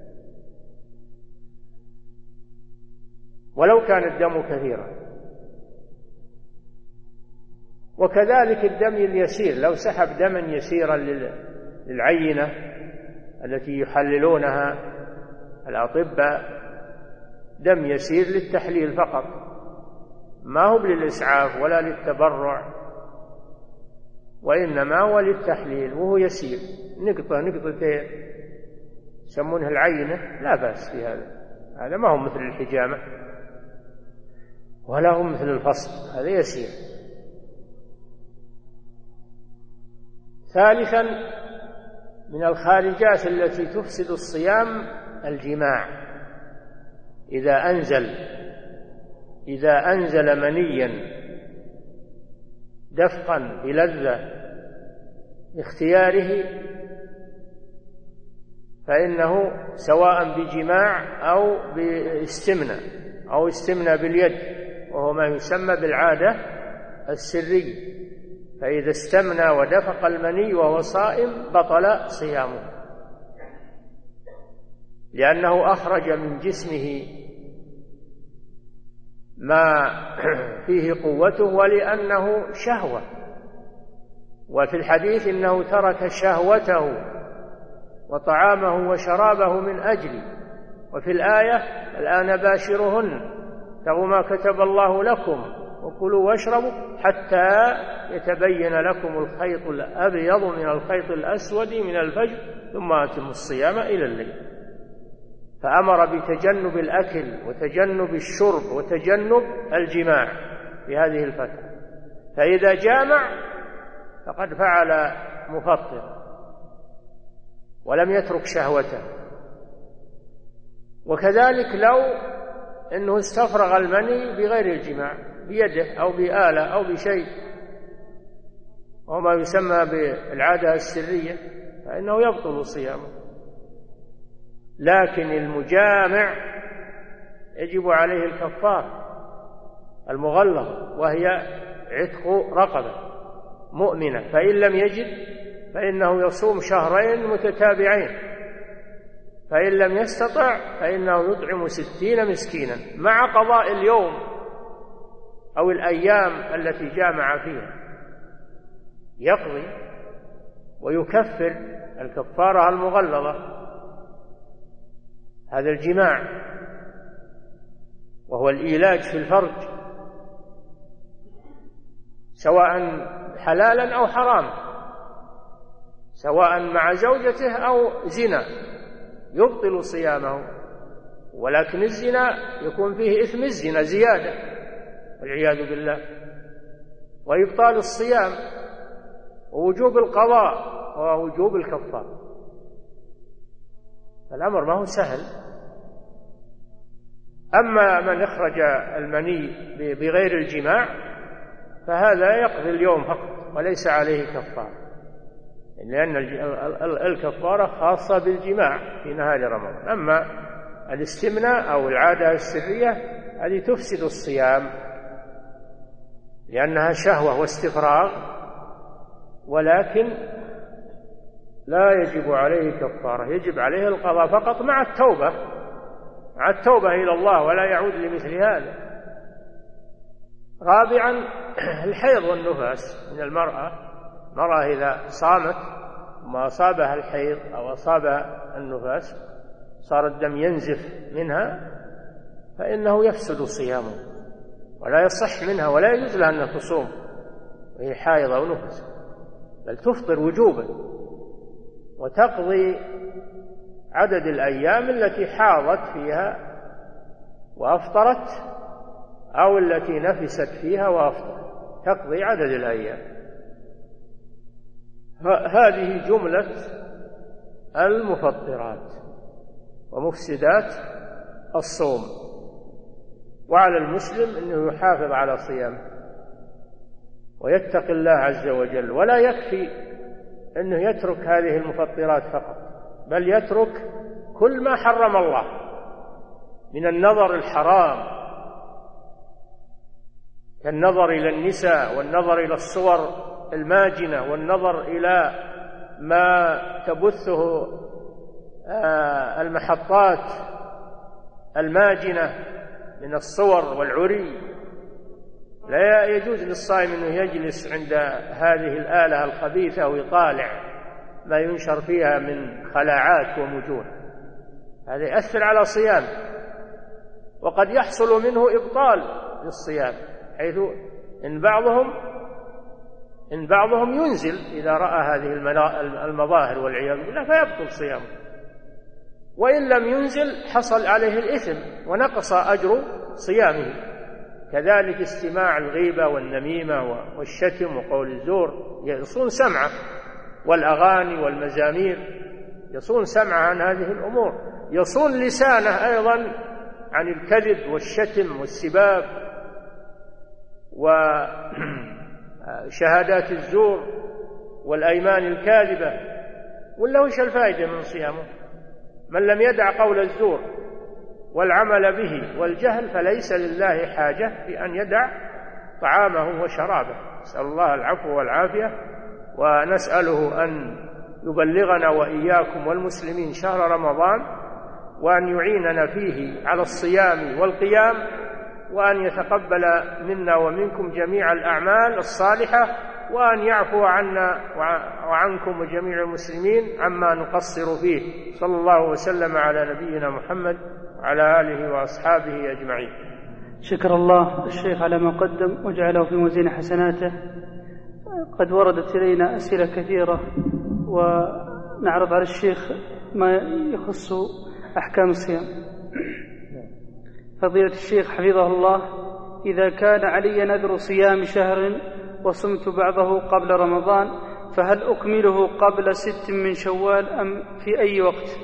ولو كان الدم كثيرا. وكذلك الدم اليسير، لو سحب دما يسيرا للعينة التي يحللونها الأطباء، دم يسير للتحليل فقط، ما هو للإسعاف ولا للتبرع، وإنما هو للتحليل، وهو يسير، نقطتين يسمونها العينة، لا بأس في هذا ما هو مثل الحجامة ولا هو مثل الفصل، هذا يسير. ثالثا من الخارجات التي تفسد الصيام الجماع. إذا أنزل منيا دفقا بلذة باختياره، فإنه سواء بجماع أو باستمناء أو استمناء باليد، وهو ما يسمى بالعادة السرية، فإذا استمنى ودفق المني وهو صائم بطل صيامه، لأنه أخرج من جسمه ما فيه قوته، ولأنه شهوة. وفي الحديث إنه ترك شهوته وطعامه وشرابه من أجلي، وفي الآية الآن باشرهن ابتغوا ما كتب الله لكم وكلوا واشربوا حتى يتبين لكم الخيط الأبيض من الخيط الأسود من الفجر ثم أتموا الصيام إلى الليل. فأمر بتجنب الأكل وتجنب الشرب وتجنب الجماع في هذه الفترة، فإذا جامع فقد فعل مفطر ولم يترك شهوته. وكذلك لو أنه استفرغ المني بغير الجماع، بيده أو بآلة أو بشيء، وما يسمى بالعادة السرية، فإنه يبطل صيامه. لكن المجامع يجب عليه الكفارة المغلظة، وهي عتق رقبة مؤمنة، فإن لم يجد فإنه يصوم شهرين متتابعين، فإن لم يستطع فإنه يطعم 60 مسكينا مع قضاء اليوم أو الأيام التي جامع فيها، يقضي ويكفر الكفارة المغلظة. هذا الجماع وهو الإيلاج في الفرج، سواء حلالا أو حرام، سواء مع زوجته أو زنا، يبطل صيامه. ولكن الزنا يكون فيه إثم الزنا زيادة والعياذ بالله، وإبطال الصيام ووجوب القضاء ووجوب الكفارة. الأمر ما هو سهل. أما من أخرج المني بغير الجماع فهذا يقضي اليوم فقط وليس عليه كفارة، لأن الكفارة خاصة بالجماع في نهار رمضان. أما الاستمناء أو العادة السرية هذه تفسد الصيام، لأنها شهوة واستفراغ، ولكن لا يجب عليه كفارة، يجب عليه القضاء فقط مع التوبة إلى الله، ولا يعود لمثل هذا. رابعا الحيض والنفاس من المرأة إذا صامت وما أصابها الحيض أو أصابها النفاس صار الدم ينزف منها، فإنه يفسد صيامه ولا يصح منها، ولا يجوز لها أن تصوم وهي حائض أو نفس، بل تفطر وجوبا وتقضي عدد الأيام التي حاضت فيها وأفطرت، أو التي نفست فيها وأفطرت، تقضي عدد الأيام. هذه جملة المفطرات ومفسدات الصوم. وعلى المسلم أنه يحافظ على صيامه ويتقي الله عز وجل، ولا يكفي أنه يترك هذه المفطرات فقط، بل يترك كل ما حرم الله من النظر الحرام، كالنظر إلى النساء والنظر إلى الصور الماجنة والنظر إلى ما تبثه المحطات الماجنة من الصور والعري. لا يجوز للصائم أنه يجلس عند هذه الآلة الخبيثة ويطالع ما ينشر فيها من خلاعات ومجون، هذا يأثر على صيام، وقد يحصل منه إبطال للصيام، حيث إن بعضهم ينزل إذا رأى هذه المظاهر والعياذ بالله فيبطل صيامه، وإن لم ينزل حصل عليه الإثم ونقص أجر صيامه. كذلك استماع الغيبة والنميمة والشتم وقول الزور يصون سمعه، والأغاني والمزامير يصون سمعه عن هذه الأمور، يصون لسانه أيضا عن الكذب والشتم والسباب وشهادات الزور والأيمان الكاذبة. ولا وش الفائدة من صيامه؟ من لم يدع قول الزور والعمل به والجهل فليس لله حاجة في أن يدع طعامه وشرابه. نسأل الله العفو والعافية، ونسأله أن يبلغنا وإياكم والمسلمين شهر رمضان، وأن يعيننا فيه على الصيام والقيام، وأن يتقبل منا ومنكم جميع الأعمال الصالحة، وأن يعفو عنا وعنكم وجميع المسلمين عما نقصر فيه. صلى الله وسلم على نبينا محمد وعلى آله وأصحابه أجمعين. شكر الله الشيخ على ما قدم وجعله في موازين حسناته. قد وردت إلينا أسئلة كثيرة، ونعرض على الشيخ ما يخص أحكام الصيام. فضيلة الشيخ حفظه الله، إذا كان علي نذر صيام شهر وصمت بعضه قبل رمضان فهل أكمله قبل 6 من شوال أم في أي وقت؟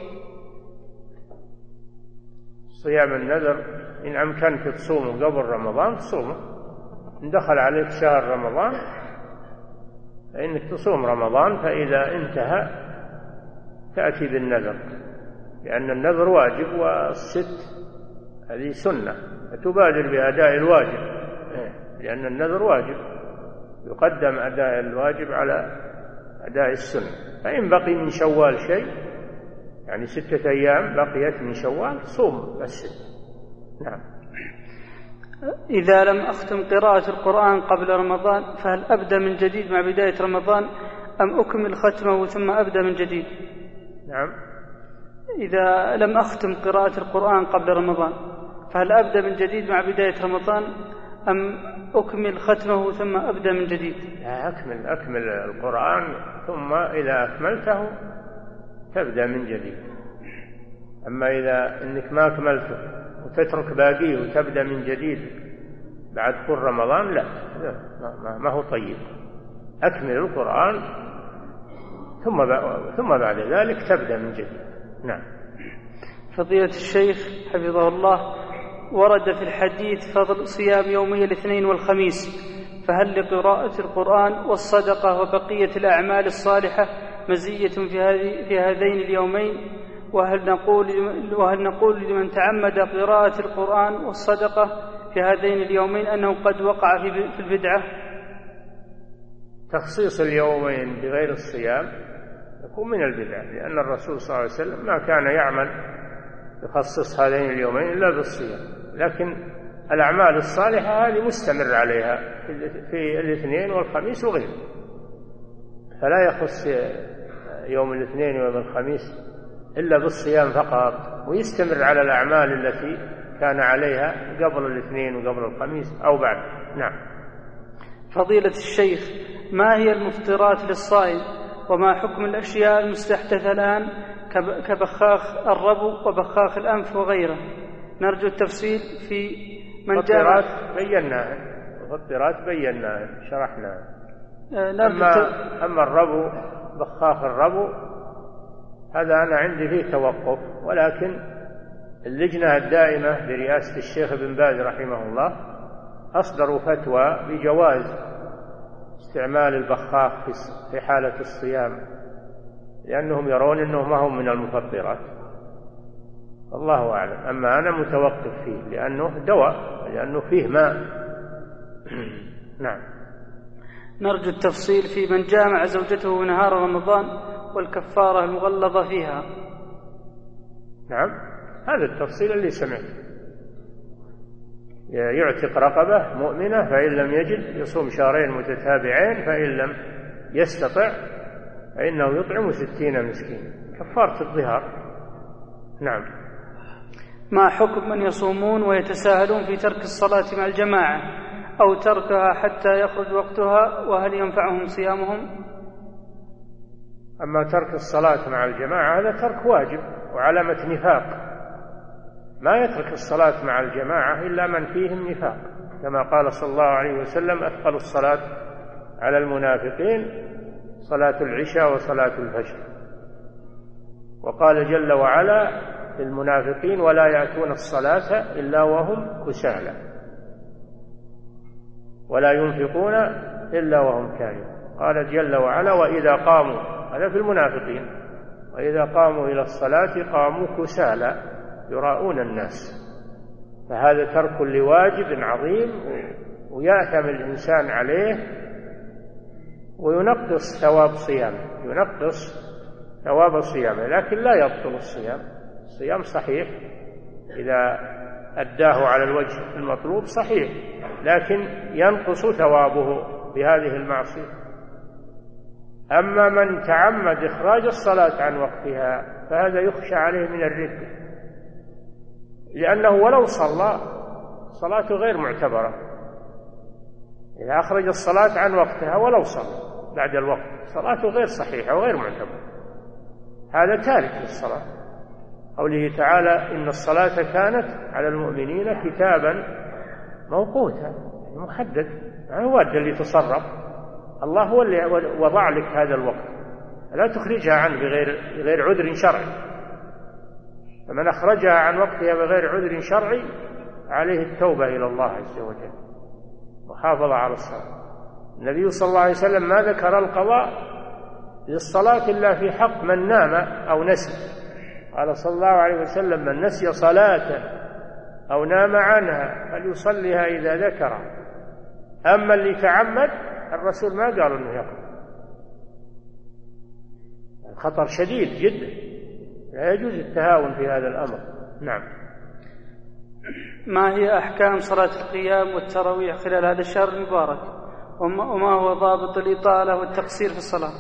صيام النذر إن أمكنك تصومه قبل رمضان تصومه، إن دخل عليك شهر رمضان فإنك تصوم رمضان، فإذا انتهى تأتي بالنذر، لأن النذر واجب والست هذه سنة، فتبادر بأداء الواجب، لأن النذر واجب، يقدم أداء الواجب على أداء السنة. فإن بقي من شوال شيء، يعني 6 أيام بقيت من شوال، صوم بس. نعم. إذا لم أختم قراءة القرآن قبل رمضان فهل أبدأ من جديد مع بداية رمضان أم أكمل ختمه ثم أبدأ من جديد؟ نعم. إذا لم أختم قراءة القرآن قبل رمضان فهل أبدأ من جديد مع بداية رمضان أم أكمل ختمه ثم أبدأ من جديد؟ لا، أكمل القرآن، ثم إذا أكملته تبدأ من جديد. أما إذا إنك ما أكملته وتترك باقيه وتبدأ من جديد بعد كل رمضان، لا ما هو طيب. أكمل القرآن ثم بعد ذلك تبدأ من جديد. نعم. فضيلة الشيخ حفظه الله، ورد في الحديث فضل صيام يومي الاثنين والخميس، فهل لقراءة القرآن والصدقة وبقية الأعمال الصالحة مزية في هذين اليومين؟ وهل نقول لمن تعمد قراءة القرآن والصدقة في هذين اليومين أنه قد وقع في البدعة؟ تخصيص اليومين بغير الصيام يكون من البدع، لأن الرسول صلى الله عليه وسلم ما كان يعمل يخصص هذين اليومين إلا بالصيام، لكن الأعمال الصالحة هذه مستمر عليها في الاثنين والخميس وغيره، فلا يخص يوم الاثنين ويوم الخميس إلا بالصيام فقط، ويستمر على الأعمال التي كان عليها قبل الاثنين وقبل الخميس أو بعد. نعم. فضيلة الشيخ، ما هي المفطرات للصائم، وما حكم الأشياء المستحدثة الآن كبخاخ الربو وبخاخ الأنف وغيره؟ نرجو التفصيل في من جاء. مفطرات بيناها شرحناها. أما الربو، بخاخ الربو، هذا أنا عندي فيه توقف، ولكن اللجنة الدائمة برئاسة الشيخ ابن باز رحمه الله أصدروا فتوى بجواز استعمال البخاخ في حالة الصيام، لأنهم يرون أنه ما هم من المفطرات، الله أعلم. أما أنا متوقف فيه لأنه دواء، لأنه فيه ماء. نعم. نرجو التفصيل في من جامع زوجته نهار رمضان والكفارة المغلظة فيها. نعم، هذا التفصيل اللي سمعته. يعتق رقبة مؤمنة، فإن لم يجد يصوم شهرين متتابعين، فإن لم يستطع فإنه يطعم 60 مسكين كفارة الظهار. نعم. ما حكم من يصومون ويتساهلون في ترك الصلاة مع الجماعة أو تركها حتى يخرج وقتها، وهل ينفعهم صيامهم؟ أما ترك الصلاة مع الجماعة هذا ترك واجب وعلامة نفاق، ما يترك الصلاة مع الجماعة إلا من فيهم نفاق، كما قال صلى الله عليه وسلم: أثقل الصلاة على المنافقين صلاة العشاء وصلاة الفجر. وقال جل وعلا في المنافقين: ولا يأتون الصلاة إلا وهم كسالى ولا ينفقون إلا وهم كارهون. قال جل وعلا: وإذا قاموا، هذا في المنافقين، وإذا قاموا إلى الصلاة قاموا كسالى يراءون الناس. فهذا ترك لواجب عظيم ويأثم الإنسان عليه وينقص ثواب صيامه، ينقص ثواب صيامه، لكن لا يبطل الصيام. الصيام صحيح إذا أداه على الوجه المطلوب صحيح، لكن ينقص ثوابه بهذه المعصية. أما من تعمد إخراج الصلاة عن وقتها فهذا يخشى عليه من الردة، لأنه ولو صلى صلاته غير معتبرة. إذا أخرج الصلاة عن وقتها ولو صلى بعد الوقت صلاته غير صحيحة وغير معتبرة، هذا تارك للصلاة. قوله تعالى: إن الصلاة كانت على المؤمنين كتابا موقوتا، محدد، يعني هو اللي يتصرف، الله هو اللي وضع لك هذا الوقت، لا تخرجها عنه بغير عذر شرعي. فمن أخرجها عن وقتها بغير عذر شرعي عليه التوبة إلى الله عز وجل وحافظ على الصلاة. النبي صلى الله عليه وسلم ما ذكر القضاء للصلاة إلا في حق من نام أو نسي. قال صلى الله عليه وسلم: من نسي صلاة أو نام عنها فليصليها إذا ذكر. أما اللي تعمد الرسول ما قال أنه يقضي. الخطر شديد جدا، لا يجوز التهاون في هذا الأمر. نعم. ما هي أحكام صلاة القيام والتراويح خلال هذا الشهر المبارك، وما هو ضابط الإطالة والتقصير في الصلاة؟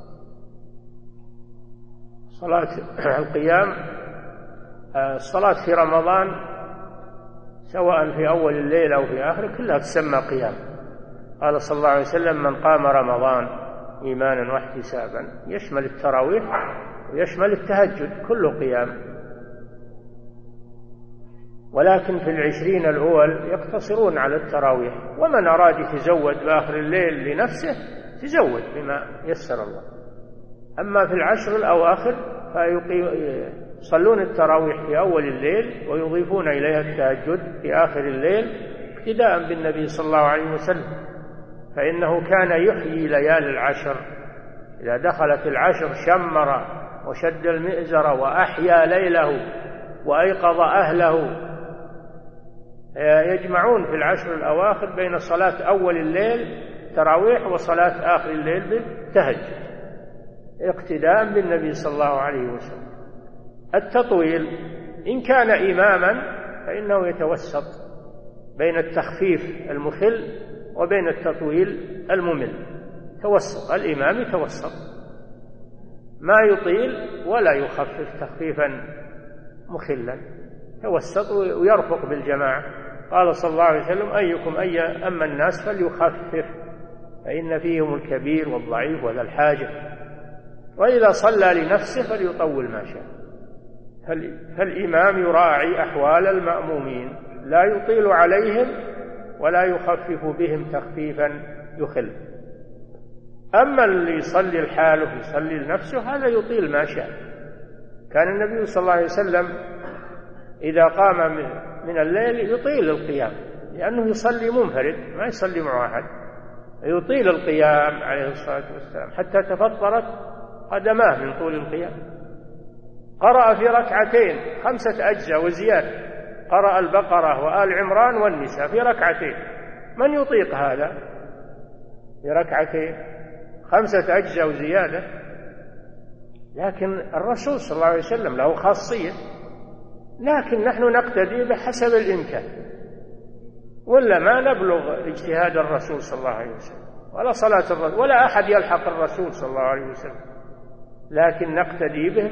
صلاة القيام، الصلاة في رمضان سواء في أول الليل أو في آخره كلها تسمى قيام. قال صلى الله عليه وسلم: من قام رمضان إيمانا واحتسابا، يشمل التراويح ويشمل التهجد، كله قيام. ولكن في 20 الأول يقتصرون على التراويح، ومن أراد يتزود بآخر الليل لنفسه تزود بما يسر الله. أما في 10 الأواخر فيصلون التراويح في أول الليل ويضيفون إليها التهجد في آخر الليل اقتداء بالنبي صلى الله عليه وسلم، فإنه كان يحيي ليالي 10. إذا دخلت 10 شمر وشد المئزر وأحيا ليله وأيقظ أهله. يجمعون في 10 الأواخر بين صلاة أول الليل تراويح وصلاة آخر الليل بالتهجد اقتداء بالنبي صلى الله عليه وسلم. التطويل إن كان إماما فإنه يتوسط بين التخفيف المخل وبين التطويل الممل، توسط. الإمام يتوسط، ما يطيل ولا يخفف تخفيفا مخلا، توسط ويرفق بالجماعة. قال صلى الله عليه وسلم: أيكم أما الناس فليخفف فإن فيهم الكبير والضعيف وذا الحاجة، وإذا صلى لنفسه فليطول ما شاء. فالإمام يراعي أحوال المأمومين، لا يطيل عليهم ولا يخفف بهم تخفيفا يخل. أما اللي يصلي لحاله يصلي لنفسه هذا يطيل ما شاء. كان النبي صلى الله عليه وسلم إذا قام من الليل يطيل القيام، لأنه يصلي منفرد ما يصلي مع أحد، يطيل القيام عليه الصلاة والسلام حتى تفطرت قدماه من طول القيام. قرأ في ركعتين 5 أجزاء وزيادة، قرأ البقرة وآل عمران والنساء في ركعتين. من يطيق هذا في ركعتين 5 أجزاء وزيادة؟ لكن الرسول صلى الله عليه وسلم له خاصية، لكن نحن نقتدي بحسب الإمكان. ولا ما نبلغ اجتهاد الرسول صلى الله عليه وسلم ولا صلاة الرسول ولا أحد يلحق الرسول صلى الله عليه وسلم، لكن نقتدي به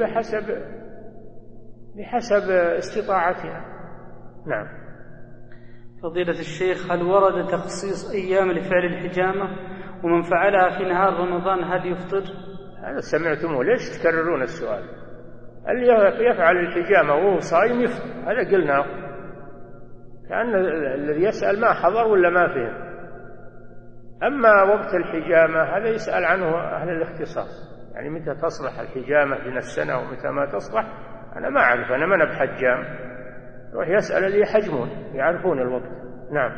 بحسب استطاعتنا. نعم. فضيلة الشيخ، هل ورد تخصيص أيام لفعل الحجامة؟ ومن فعلها في نهار رمضان هل يفطر؟ هذا سمعتموه، ليش تكررون السؤال؟ اللي يفعل الحجامة وهو صائم يفطر، هذا قلناه. كأن الذي يسأل ما حضر ولا ما فهم. أما وقت الحجامة هذا يسأل عنه أهل الاختصاص، يعني متى تصلح الحجامة من السنة ومتى ما تصلح، أنا ما أعرف، أنا ما بحجام. روح يسأل اللي يحجمون يعرفون الوقت. نعم.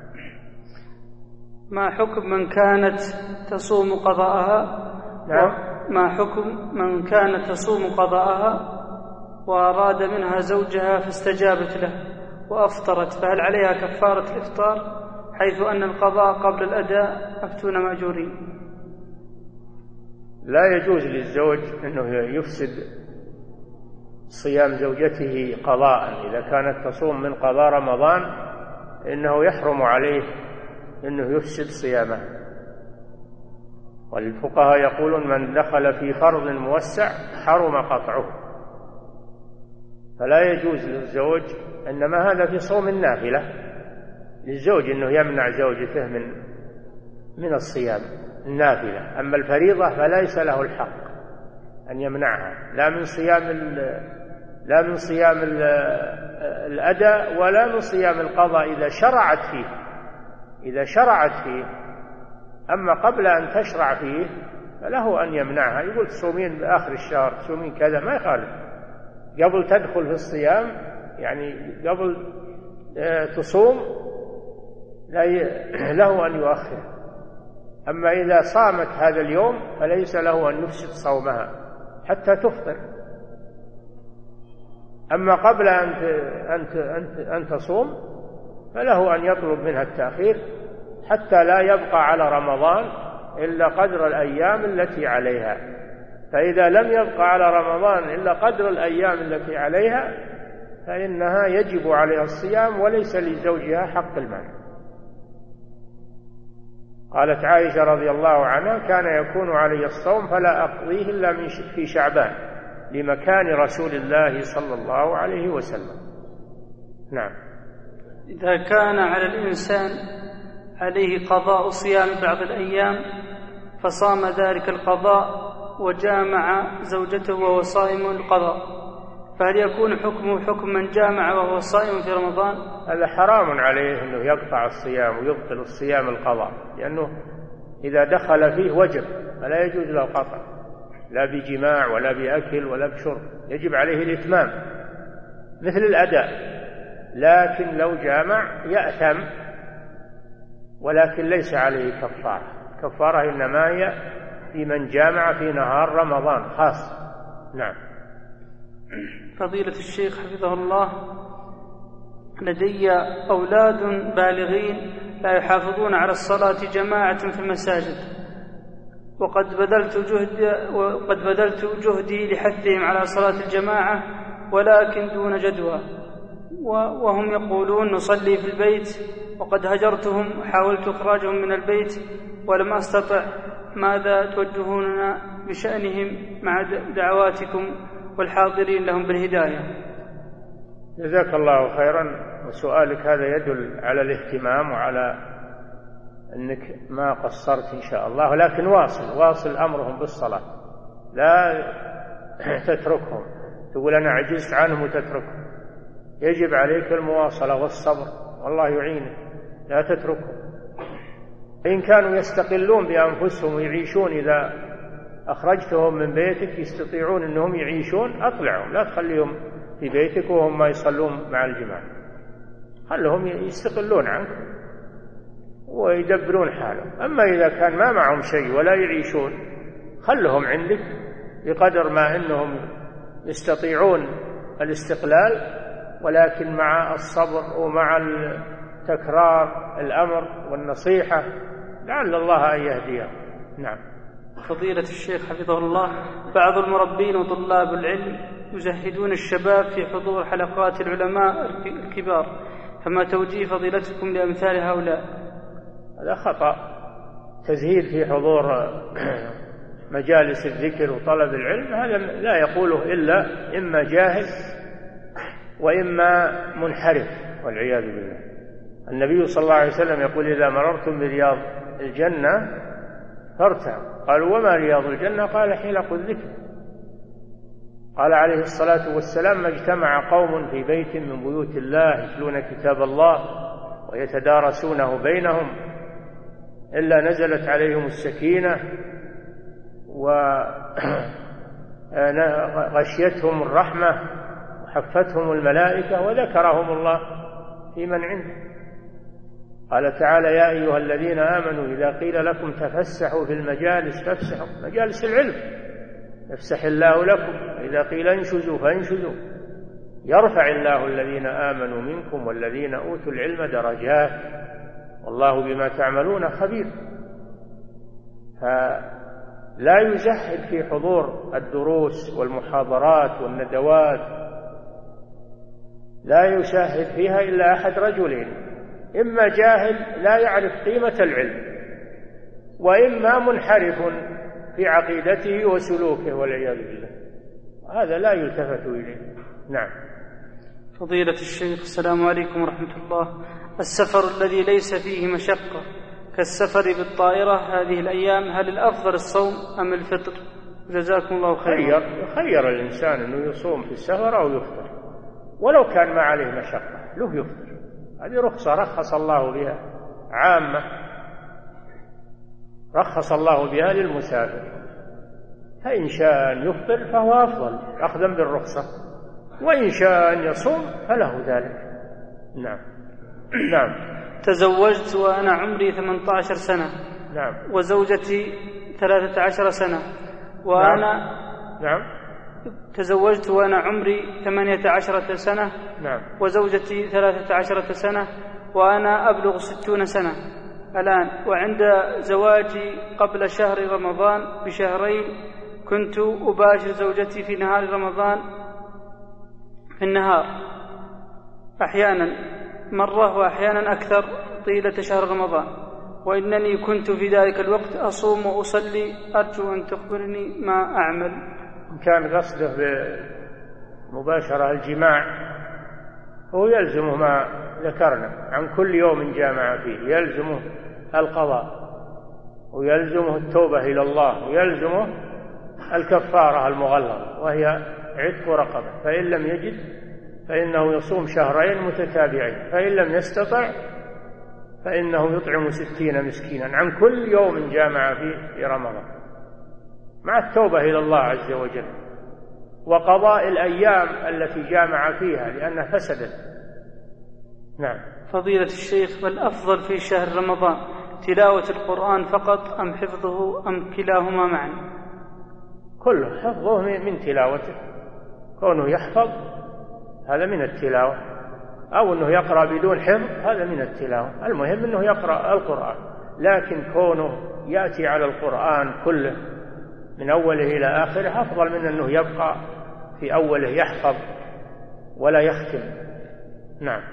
ما حكم من كانت تصوم قضاءها؟ نعم. ما حكم من كانت تصوم قضاءها وأراد منها زوجها فاستجابت له وأفطرت، فهل عليها كفارة الإفطار حيث أن القضاء قبل الأداء أفتون مأجورين؟ لا يجوز للزوج أنه يفسد صيام زوجته قضاء. إذا كانت تصوم من قضاء رمضان إنه يحرم عليه أنه يفسد صيامه. والفقهاء يقولون من دخل في فرض موسع حرم قطعه، فلا يجوز للزوج، إنما هذا في صوم النافلة للزوج أنه يمنع زوجته من الصيام النافلة. أما الفريضة فليس له الحق أن يمنعها، لا من صيام الأداء ولا من صيام القضاء إذا شرعت فيه. أما قبل أن تشرع فيه فله أن يمنعها، يقول تصومين بآخر الشهر، تصومين كذا، ما يخالف. قبل تدخل في الصيام، يعني قبل تصوم، له أن يؤخر. أما إذا صامت هذا اليوم فليس له أن يفسد صومها حتى تفطر. أما قبل أن تصوم فله أن يطلب منها التأخير حتى لا يبقى على رمضان إلا قدر الأيام التي عليها. فإذا لم يبقى على رمضان إلا قدر الأيام التي عليها فإنها يجب عليها الصيام وليس لزوجها حق المال. قالت عائشة رضي الله عنها: كان يكون علي الصوم فلا أقضيه إلا في شعبان لمكان رسول الله صلى الله عليه وسلم. نعم. إذا كان على الإنسان عليه قضاء صيام بعض الأيام فصام ذلك القضاء وجامع زوجته وهو صائم القضاء، فهل يكون حكمه حكم من جامع وهو صائم في رمضان؟ هذا حرام عليه أنه يقطع الصيام ويبطل الصيام القضاء، لأنه إذا دخل فيه وجب فلا يجوز له قطع، لا بجماع ولا بأكل ولا بشرب، يجب عليه الإتمام مثل الأداء. لكن لو جامع يأثم، ولكن ليس عليه كفارة. كفارة إنما هي في من جامع في نهار رمضان خاص. نعم. فضيلة الشيخ حفظه الله، لدي أولاد بالغين لا يحافظون على الصلاة جماعة في المساجد، وقد بذلت جهدي لحثهم على صلاة الجماعة ولكن دون جدوى، وهم يقولون نصلي في البيت، وقد هجرتهم وحاولت إخراجهم من البيت ولم أستطع. ماذا توجهوننا بشأنهم مع دعواتكم والحاضرين لهم بالهداية؟ جزاك الله خيرا، وسؤالك هذا يدل على الاهتمام وعلى أنك ما قصرت إن شاء الله، ولكن واصل أمرهم بالصلاة، لا تتركهم تقول أنا عجزت عنهم وتتركهم. يجب عليك المواصلة والصبر، والله يعينك، لا تتركهم. إن كانوا يستقلون بأنفسهم ويعيشون، إذا أخرجتهم من بيتك يستطيعون أنهم يعيشون، أطلعهم، لا تخليهم في بيتك وهم ما يصلون مع الجماعة، خلهم يستقلون عنك ويدبرون حالهم. أما إذا كان ما معهم شيء ولا يعيشون خلهم عندك بقدر ما أنهم يستطيعون الاستقلال، ولكن مع الصبر ومع تكرار الأمر والنصيحة لعل الله أن يهديهم. نعم. فضيلة الشيخ حفظه الله، بعض المربين وطلاب العلم يزهدون الشباب في حضور حلقات العلماء الكبار فما توجيه فضيلتكم لأمثال هؤلاء؟ هذا خطأ. تزهيد في حضور مجالس الذكر وطلب العلم هذا لا يقوله إلا إما جاهل وإما منحرف والعياذ بالله. النبي صلى الله عليه وسلم يقول: إذا مررتم برياض الجنة فارتعوا. قالوا: وما رياض الجنة؟ قال: حلق الذكر. قال عليه الصلاة والسلام: ما اجتمع قوم في بيت من بيوت الله يتلون كتاب الله ويتدارسونه بينهم إلا نزلت عليهم السكينة وغشيتهم الرحمة وحفتهم الملائكة وذكرهم الله في من عنده. قال تعالى: يا أيها الذين آمنوا إذا قيل لكم تفسحوا في المجالس فافسحوا. مجالس العلم يفسح الله لكم، إذا قيل انشزوا فانشزوا. يرفع الله الذين آمنوا منكم والذين أوتوا العلم درجات والله بما تعملون خبير. فلا يزهد في حضور الدروس والمحاضرات والندوات، لا يشاهد فيها إلا أحد رجلين: إما جاهل لا يعرف قيمة العلم، وإما منحرف في عقيدته وسلوكه والعياذ بالله. هذا لا يلتفت إليه. نعم. فضيلة الشيخ، السلام عليكم ورحمة الله. السفر الذي ليس فيه مشقة كالسفر بالطائرة هذه الأيام، هل الأفضل الصوم أم الفطر؟ جزاكم الله خيرا. خير الإنسان أنه يصوم في السفر أو يفطر، ولو كان ما عليه مشقة له يفطر. هذه رخصة رخص الله بها عامة، رخص الله بها للمسافر، فإن شاء أن يفطر فهو أفضل أخذا بالرخصة، وإن شاء أن يصوم فله ذلك. نعم. نعم. تزوجت وأنا عمري 18 سنة. نعم. وزوجتي 13 سنة وأنا نعم. تزوجت وأنا عمري 18 سنة. نعم. وزوجتي 13 سنة وأنا أبلغ 60 سنة الآن. وعند زواجي قبل شهر رمضان بشهرين كنت أباشر زوجتي في نهار رمضان في النهار أحيانا مرة وأحيانا أكثر طيلة شهر رمضان، وإنني كنت في ذلك الوقت أصوم وأصلي. أرجو أن تخبرني ما أعمل. كان قصده بمباشرة الجماع هو يلزمه ما ذكرنا عن كل يوم جامع فيه، يلزمه القضاء ويلزمه التوبة إلى الله ويلزمه الكفارة المغلظة وهي عتق رقبة، فإن لم يجد فإنه يصوم شهرين متتابعين، فإن لم يستطع فإنه يطعم 60 مسكينا عن كل يوم جامع فيه في رمضان، مع التوبة إلى الله عز وجل وقضاء الأيام التي جامع فيها لأنها فسدت. نعم. فضيلة الشيخ، والأفضل في شهر رمضان تلاوة القرآن فقط أم حفظه أم كلاهما معا؟ كله، حفظه من تلاوته، كونه يحفظ هذا من التلاوة، أو أنه يقرأ بدون حفظ هذا من التلاوة. المهم أنه يقرأ القرآن، لكن كونه يأتي على القرآن كله من أوله إلى آخره أفضل من أنه يبقى في أوله يحفظ ولا يختم. نعم.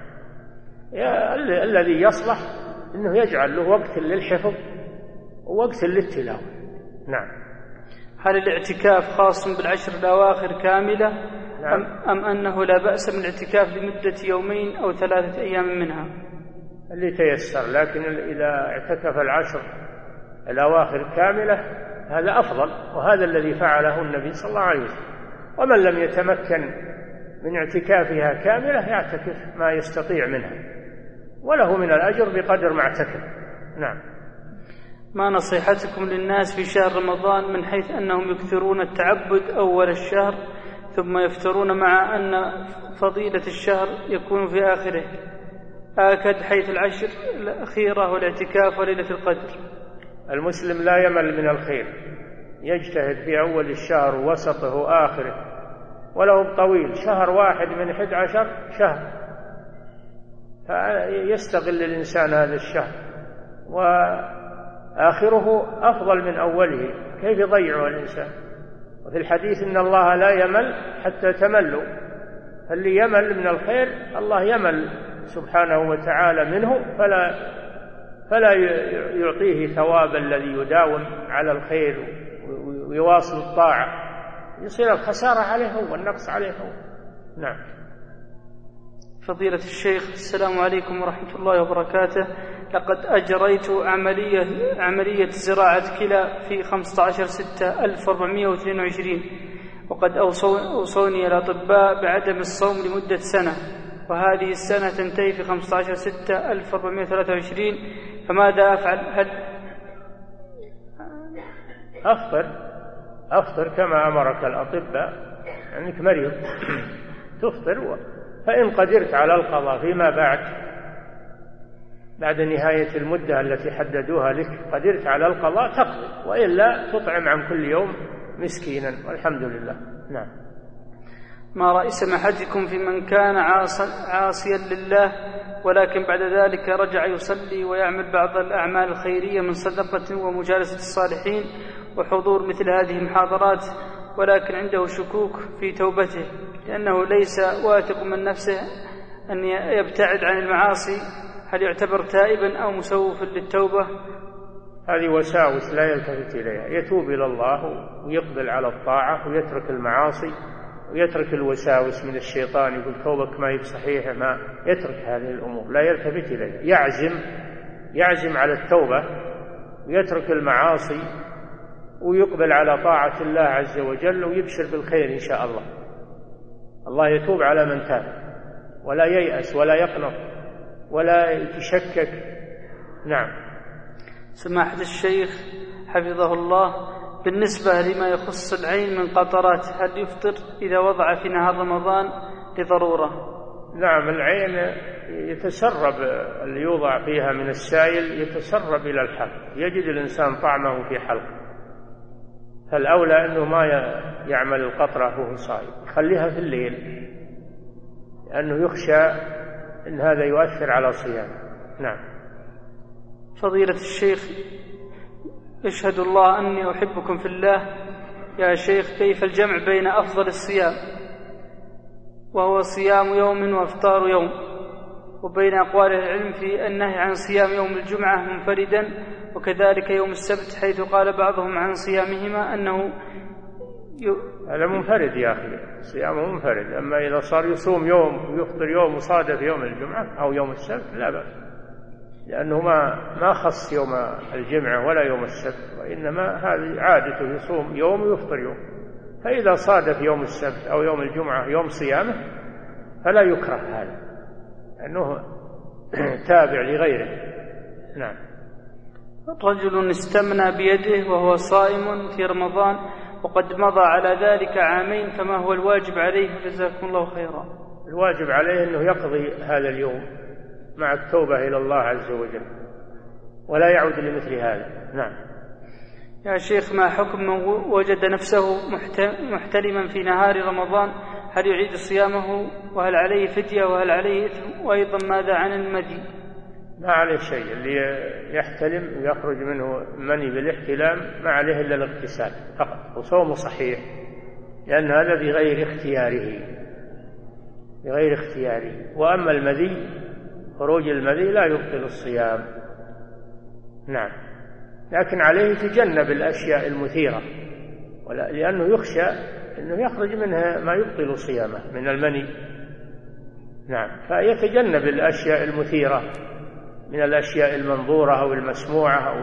الذي يصلح أنه يجعل له وقت للحفظ ووقت للتلاوة. نعم. هل الاعتكاف خاص بالعشر الأواخر كاملة؟ نعم. أم أنه لا بأس من الاعتكاف لمدة يومين أو 3 أيام منها؟ اللي تيسر، لكن إذا اعتكف العشر الأواخر كاملة هذا أفضل، وهذا الذي فعله النبي صلى الله عليه وسلم. ومن لم يتمكن من اعتكافها كاملة يعتكف ما يستطيع منها، وله من الأجر بقدر ما اعتكف. نعم. ما نصيحتكم للناس في شهر رمضان من حيث أنهم يكثرون التعبد أول الشهر ثم يفترون، مع أن فضيلة الشهر يكون في آخره آكد، حيث العشر الأخيرة والاعتكاف وليلة القدر؟ المسلم لا يمل من الخير، يجتهد في أول الشهر ووسطه وآخره، ولو طويل شهر واحد من 11 شهر، فيستغل الإنسان هذا الشهر وآخره أفضل من أوله، كيف يضيعه الإنسان؟ وفي الحديث إن الله لا يمل حتى تملوا، فاللي يمل من الخير الله يمل سبحانه وتعالى منه فلا يعطيه ثواب الذي يداوم على الخير ويواصل الطاعة، يصير الخسارة عليه والنقص عليه. نعم. فضيلة الشيخ، السلام عليكم ورحمة الله وبركاته. لقد أجريت عملية زراعة كلى في 15/6/1422، وقد أوصوني الأطباء بعدم الصوم لمدة سنة، وهذه السنة تنتهي في 15/6/1423، فماذا أفعل؟ هل أفطر كما أمرك الأطباء، أنك مريض تفطر، فإن قدرت على القضاء فيما بعد نهاية المدة التي حددوها لك، قدرت على القضاء تقضي، وإلا تطعم عن كل يوم مسكينا، والحمد لله. نعم. ما رأي سماحتكم في من كان عاصيا لله ولكن بعد ذلك رجع يصلي ويعمل بعض الأعمال الخيرية من صدقة ومجالسة الصالحين وحضور مثل هذه المحاضرات، ولكن عنده شكوك في توبته لأنه ليس واثق من نفسه أن يبتعد عن المعاصي، هل يعتبر تائبا أو مسوفا للتوبة؟ هذه وساوس لا يلتفت إليها، يتوب إلى الله ويقبل على الطاعة ويترك المعاصي ويترك الوساوس من الشيطان، يقول توبك ما هي بصحيحة، ما يترك هذه الأمور، لا يلتفت إليها، يعزم على التوبة ويترك المعاصي ويقبل على طاعة الله عز وجل ويبشر بالخير إن شاء الله. الله يتوب على من تاب، ولا ييأس ولا يقنط ولا يتشكك. نعم. سماحة الشيخ حفظه الله، بالنسبة لما يخص العين من قطرات، هل يفطر إذا وضع في نهار رمضان لضرورة؟ نعم، العين يتسرب اللي يوضع فيها من السائل يتسرب إلى الحلق، يجد الإنسان طعمه في حلقه، فالأولى أنه ما يعمل القطرة وهو صائم، يخليها في الليل، لأنه يخشى أن هذا يؤثر على صيامه. نعم. فضيلة الشيخ، يشهد الله أني أحبكم في الله، يا شيخ كيف الجمع بين أفضل الصيام وهو صيام يوم وإفطار يوم، وبين أقوال العلم في النهي عن صيام يوم الجمعة منفردا وكذلك يوم السبت، حيث قال بعضهم عن صيامهما أنه هذا منفرد يا أخي، صيامه منفرد. أما إذا صار يصوم يوم ويفطر يوم وصادف يوم الجمعة أو يوم السبت لا بأس، لأنه ما خص يوم الجمعة ولا يوم السبت، وإنما هذه عادته يصوم يوم ويفطر يوم، فإذا صادف يوم السبت أو يوم الجمعة يوم صيامه فلا يكره هذا، لأنه تابع لغيره. نعم. رجل استمنى بيده وهو صائم في رمضان وقد مضى على ذلك 2 عام، فما هو الواجب عليه؟ جزاكم الله خيرا. الواجب عليه أنه يقضي هذا اليوم مع التوبة إلى الله عز وجل ولا يعود لمثل هذا. نعم. يا شيخ، ما حكم من وجد نفسه محتلما في نهار رمضان، هل يعيد صيامه وهل عليه فدية وهل عليه إثم؟ وأيضا ماذا عن المدي؟ ما عليه شيء، اللي يحتلم ويخرج منه مني بالاحتلام ما عليه إلا الاغتسال فقط، وصومه صحيح، لأن هذا بغير اختياره. وأما المذي، خروج المذي لا يبطل الصيام. نعم. لكن عليه يتجنب الأشياء المثيرة، لأنه يخشى أنه يخرج منها ما يبطل صيامه من المني. نعم. فيتجنب الأشياء المثيرة من الأشياء المنظورة أو المسموعة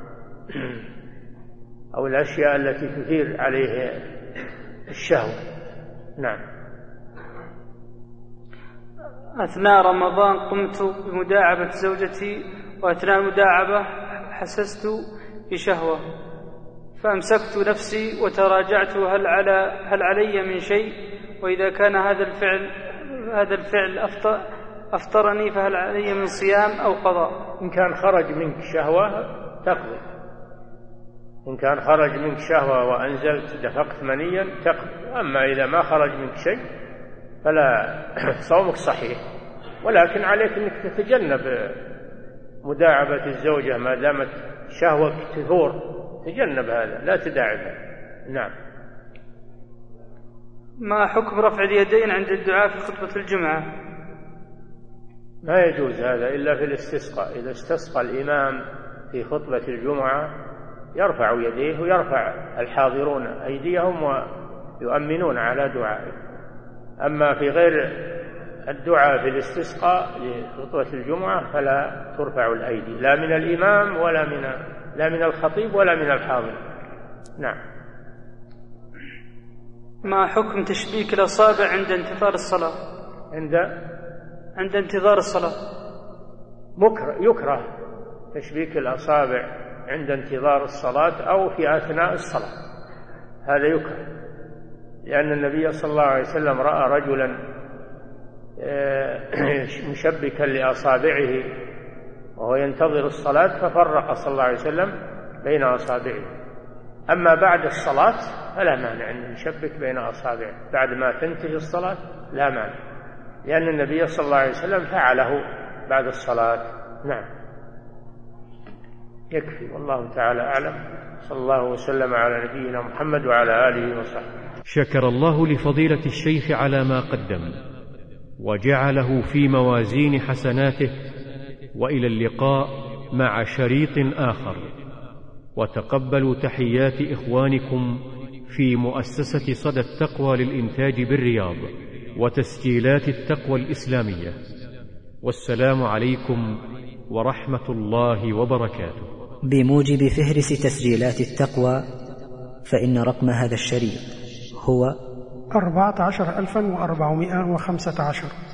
أو الأشياء التي تثير عليه الشهوة. نعم. أثناء رمضان قمت بمداعبة زوجتي، وأثناء المداعبة حسست بشهوة، فأمسكت نفسي وتراجعت هل علي من شيء، وإذا كان هذا الفعل أفطرني فهل علي من صيام أو قضاء؟ إن كان خرج منك شهوة تقضي، إن كان خرج منك شهوة وأنزلت دفقت منيا تقضي. أما إذا ما خرج منك شيء فلا، صومك صحيح، ولكن عليك أنك تتجنب مداعبة الزوجة ما دامت شهوة تثور، تجنب هذا، لا تداعبها. نعم. ما حكم رفع اليدين عند الدعاء في خطبة الجمعة؟ ما يجوز هذا إلا في الاستسقاء. إذا استسقى الإمام في خطبة الجمعة يرفع يديه ويرفع الحاضرون أيديهم ويؤمنون على دعائه. أما في غير الدعاء في الاستسقاء لخطبة الجمعة فلا ترفع الأيدي، لا من الإمام لا من الخطيب ولا من الحاضر. نعم. ما حكم تشبيك الأصابع عند انتظار الصلاة؟ عند انتظار الصلاة يكره تشبيك الأصابع عند انتظار الصلاة أو في أثناء الصلاة، هذا يكره، لأن النبي صلى الله عليه وسلم رأى رجلا مشبكا لأصابعه وهو ينتظر الصلاة ففرق صلى الله عليه وسلم بين أصابعه. أما بعد الصلاة فلا مانع أن يشبك بين أصابعه بعد ما تنتهي الصلاة، لا مانع، لأن النبي صلى الله عليه وسلم فعله بعد الصلاة. نعم. يكفي، والله تعالى أعلم. صلى الله وسلم على نبينا محمد وعلى آله وصحبه. شكر الله لفضيلة الشيخ على ما قدم وجعله في موازين حسناته، وإلى اللقاء مع شريط آخر. وتقبلوا تحيات إخوانكم في مؤسسة صدى التقوى للإنتاج بالرياض وتسجيلات التقوى الإسلامية. والسلام عليكم ورحمة الله وبركاته. بموجب فهرس تسجيلات التقوى فإن رقم هذا الشريط هو 14415.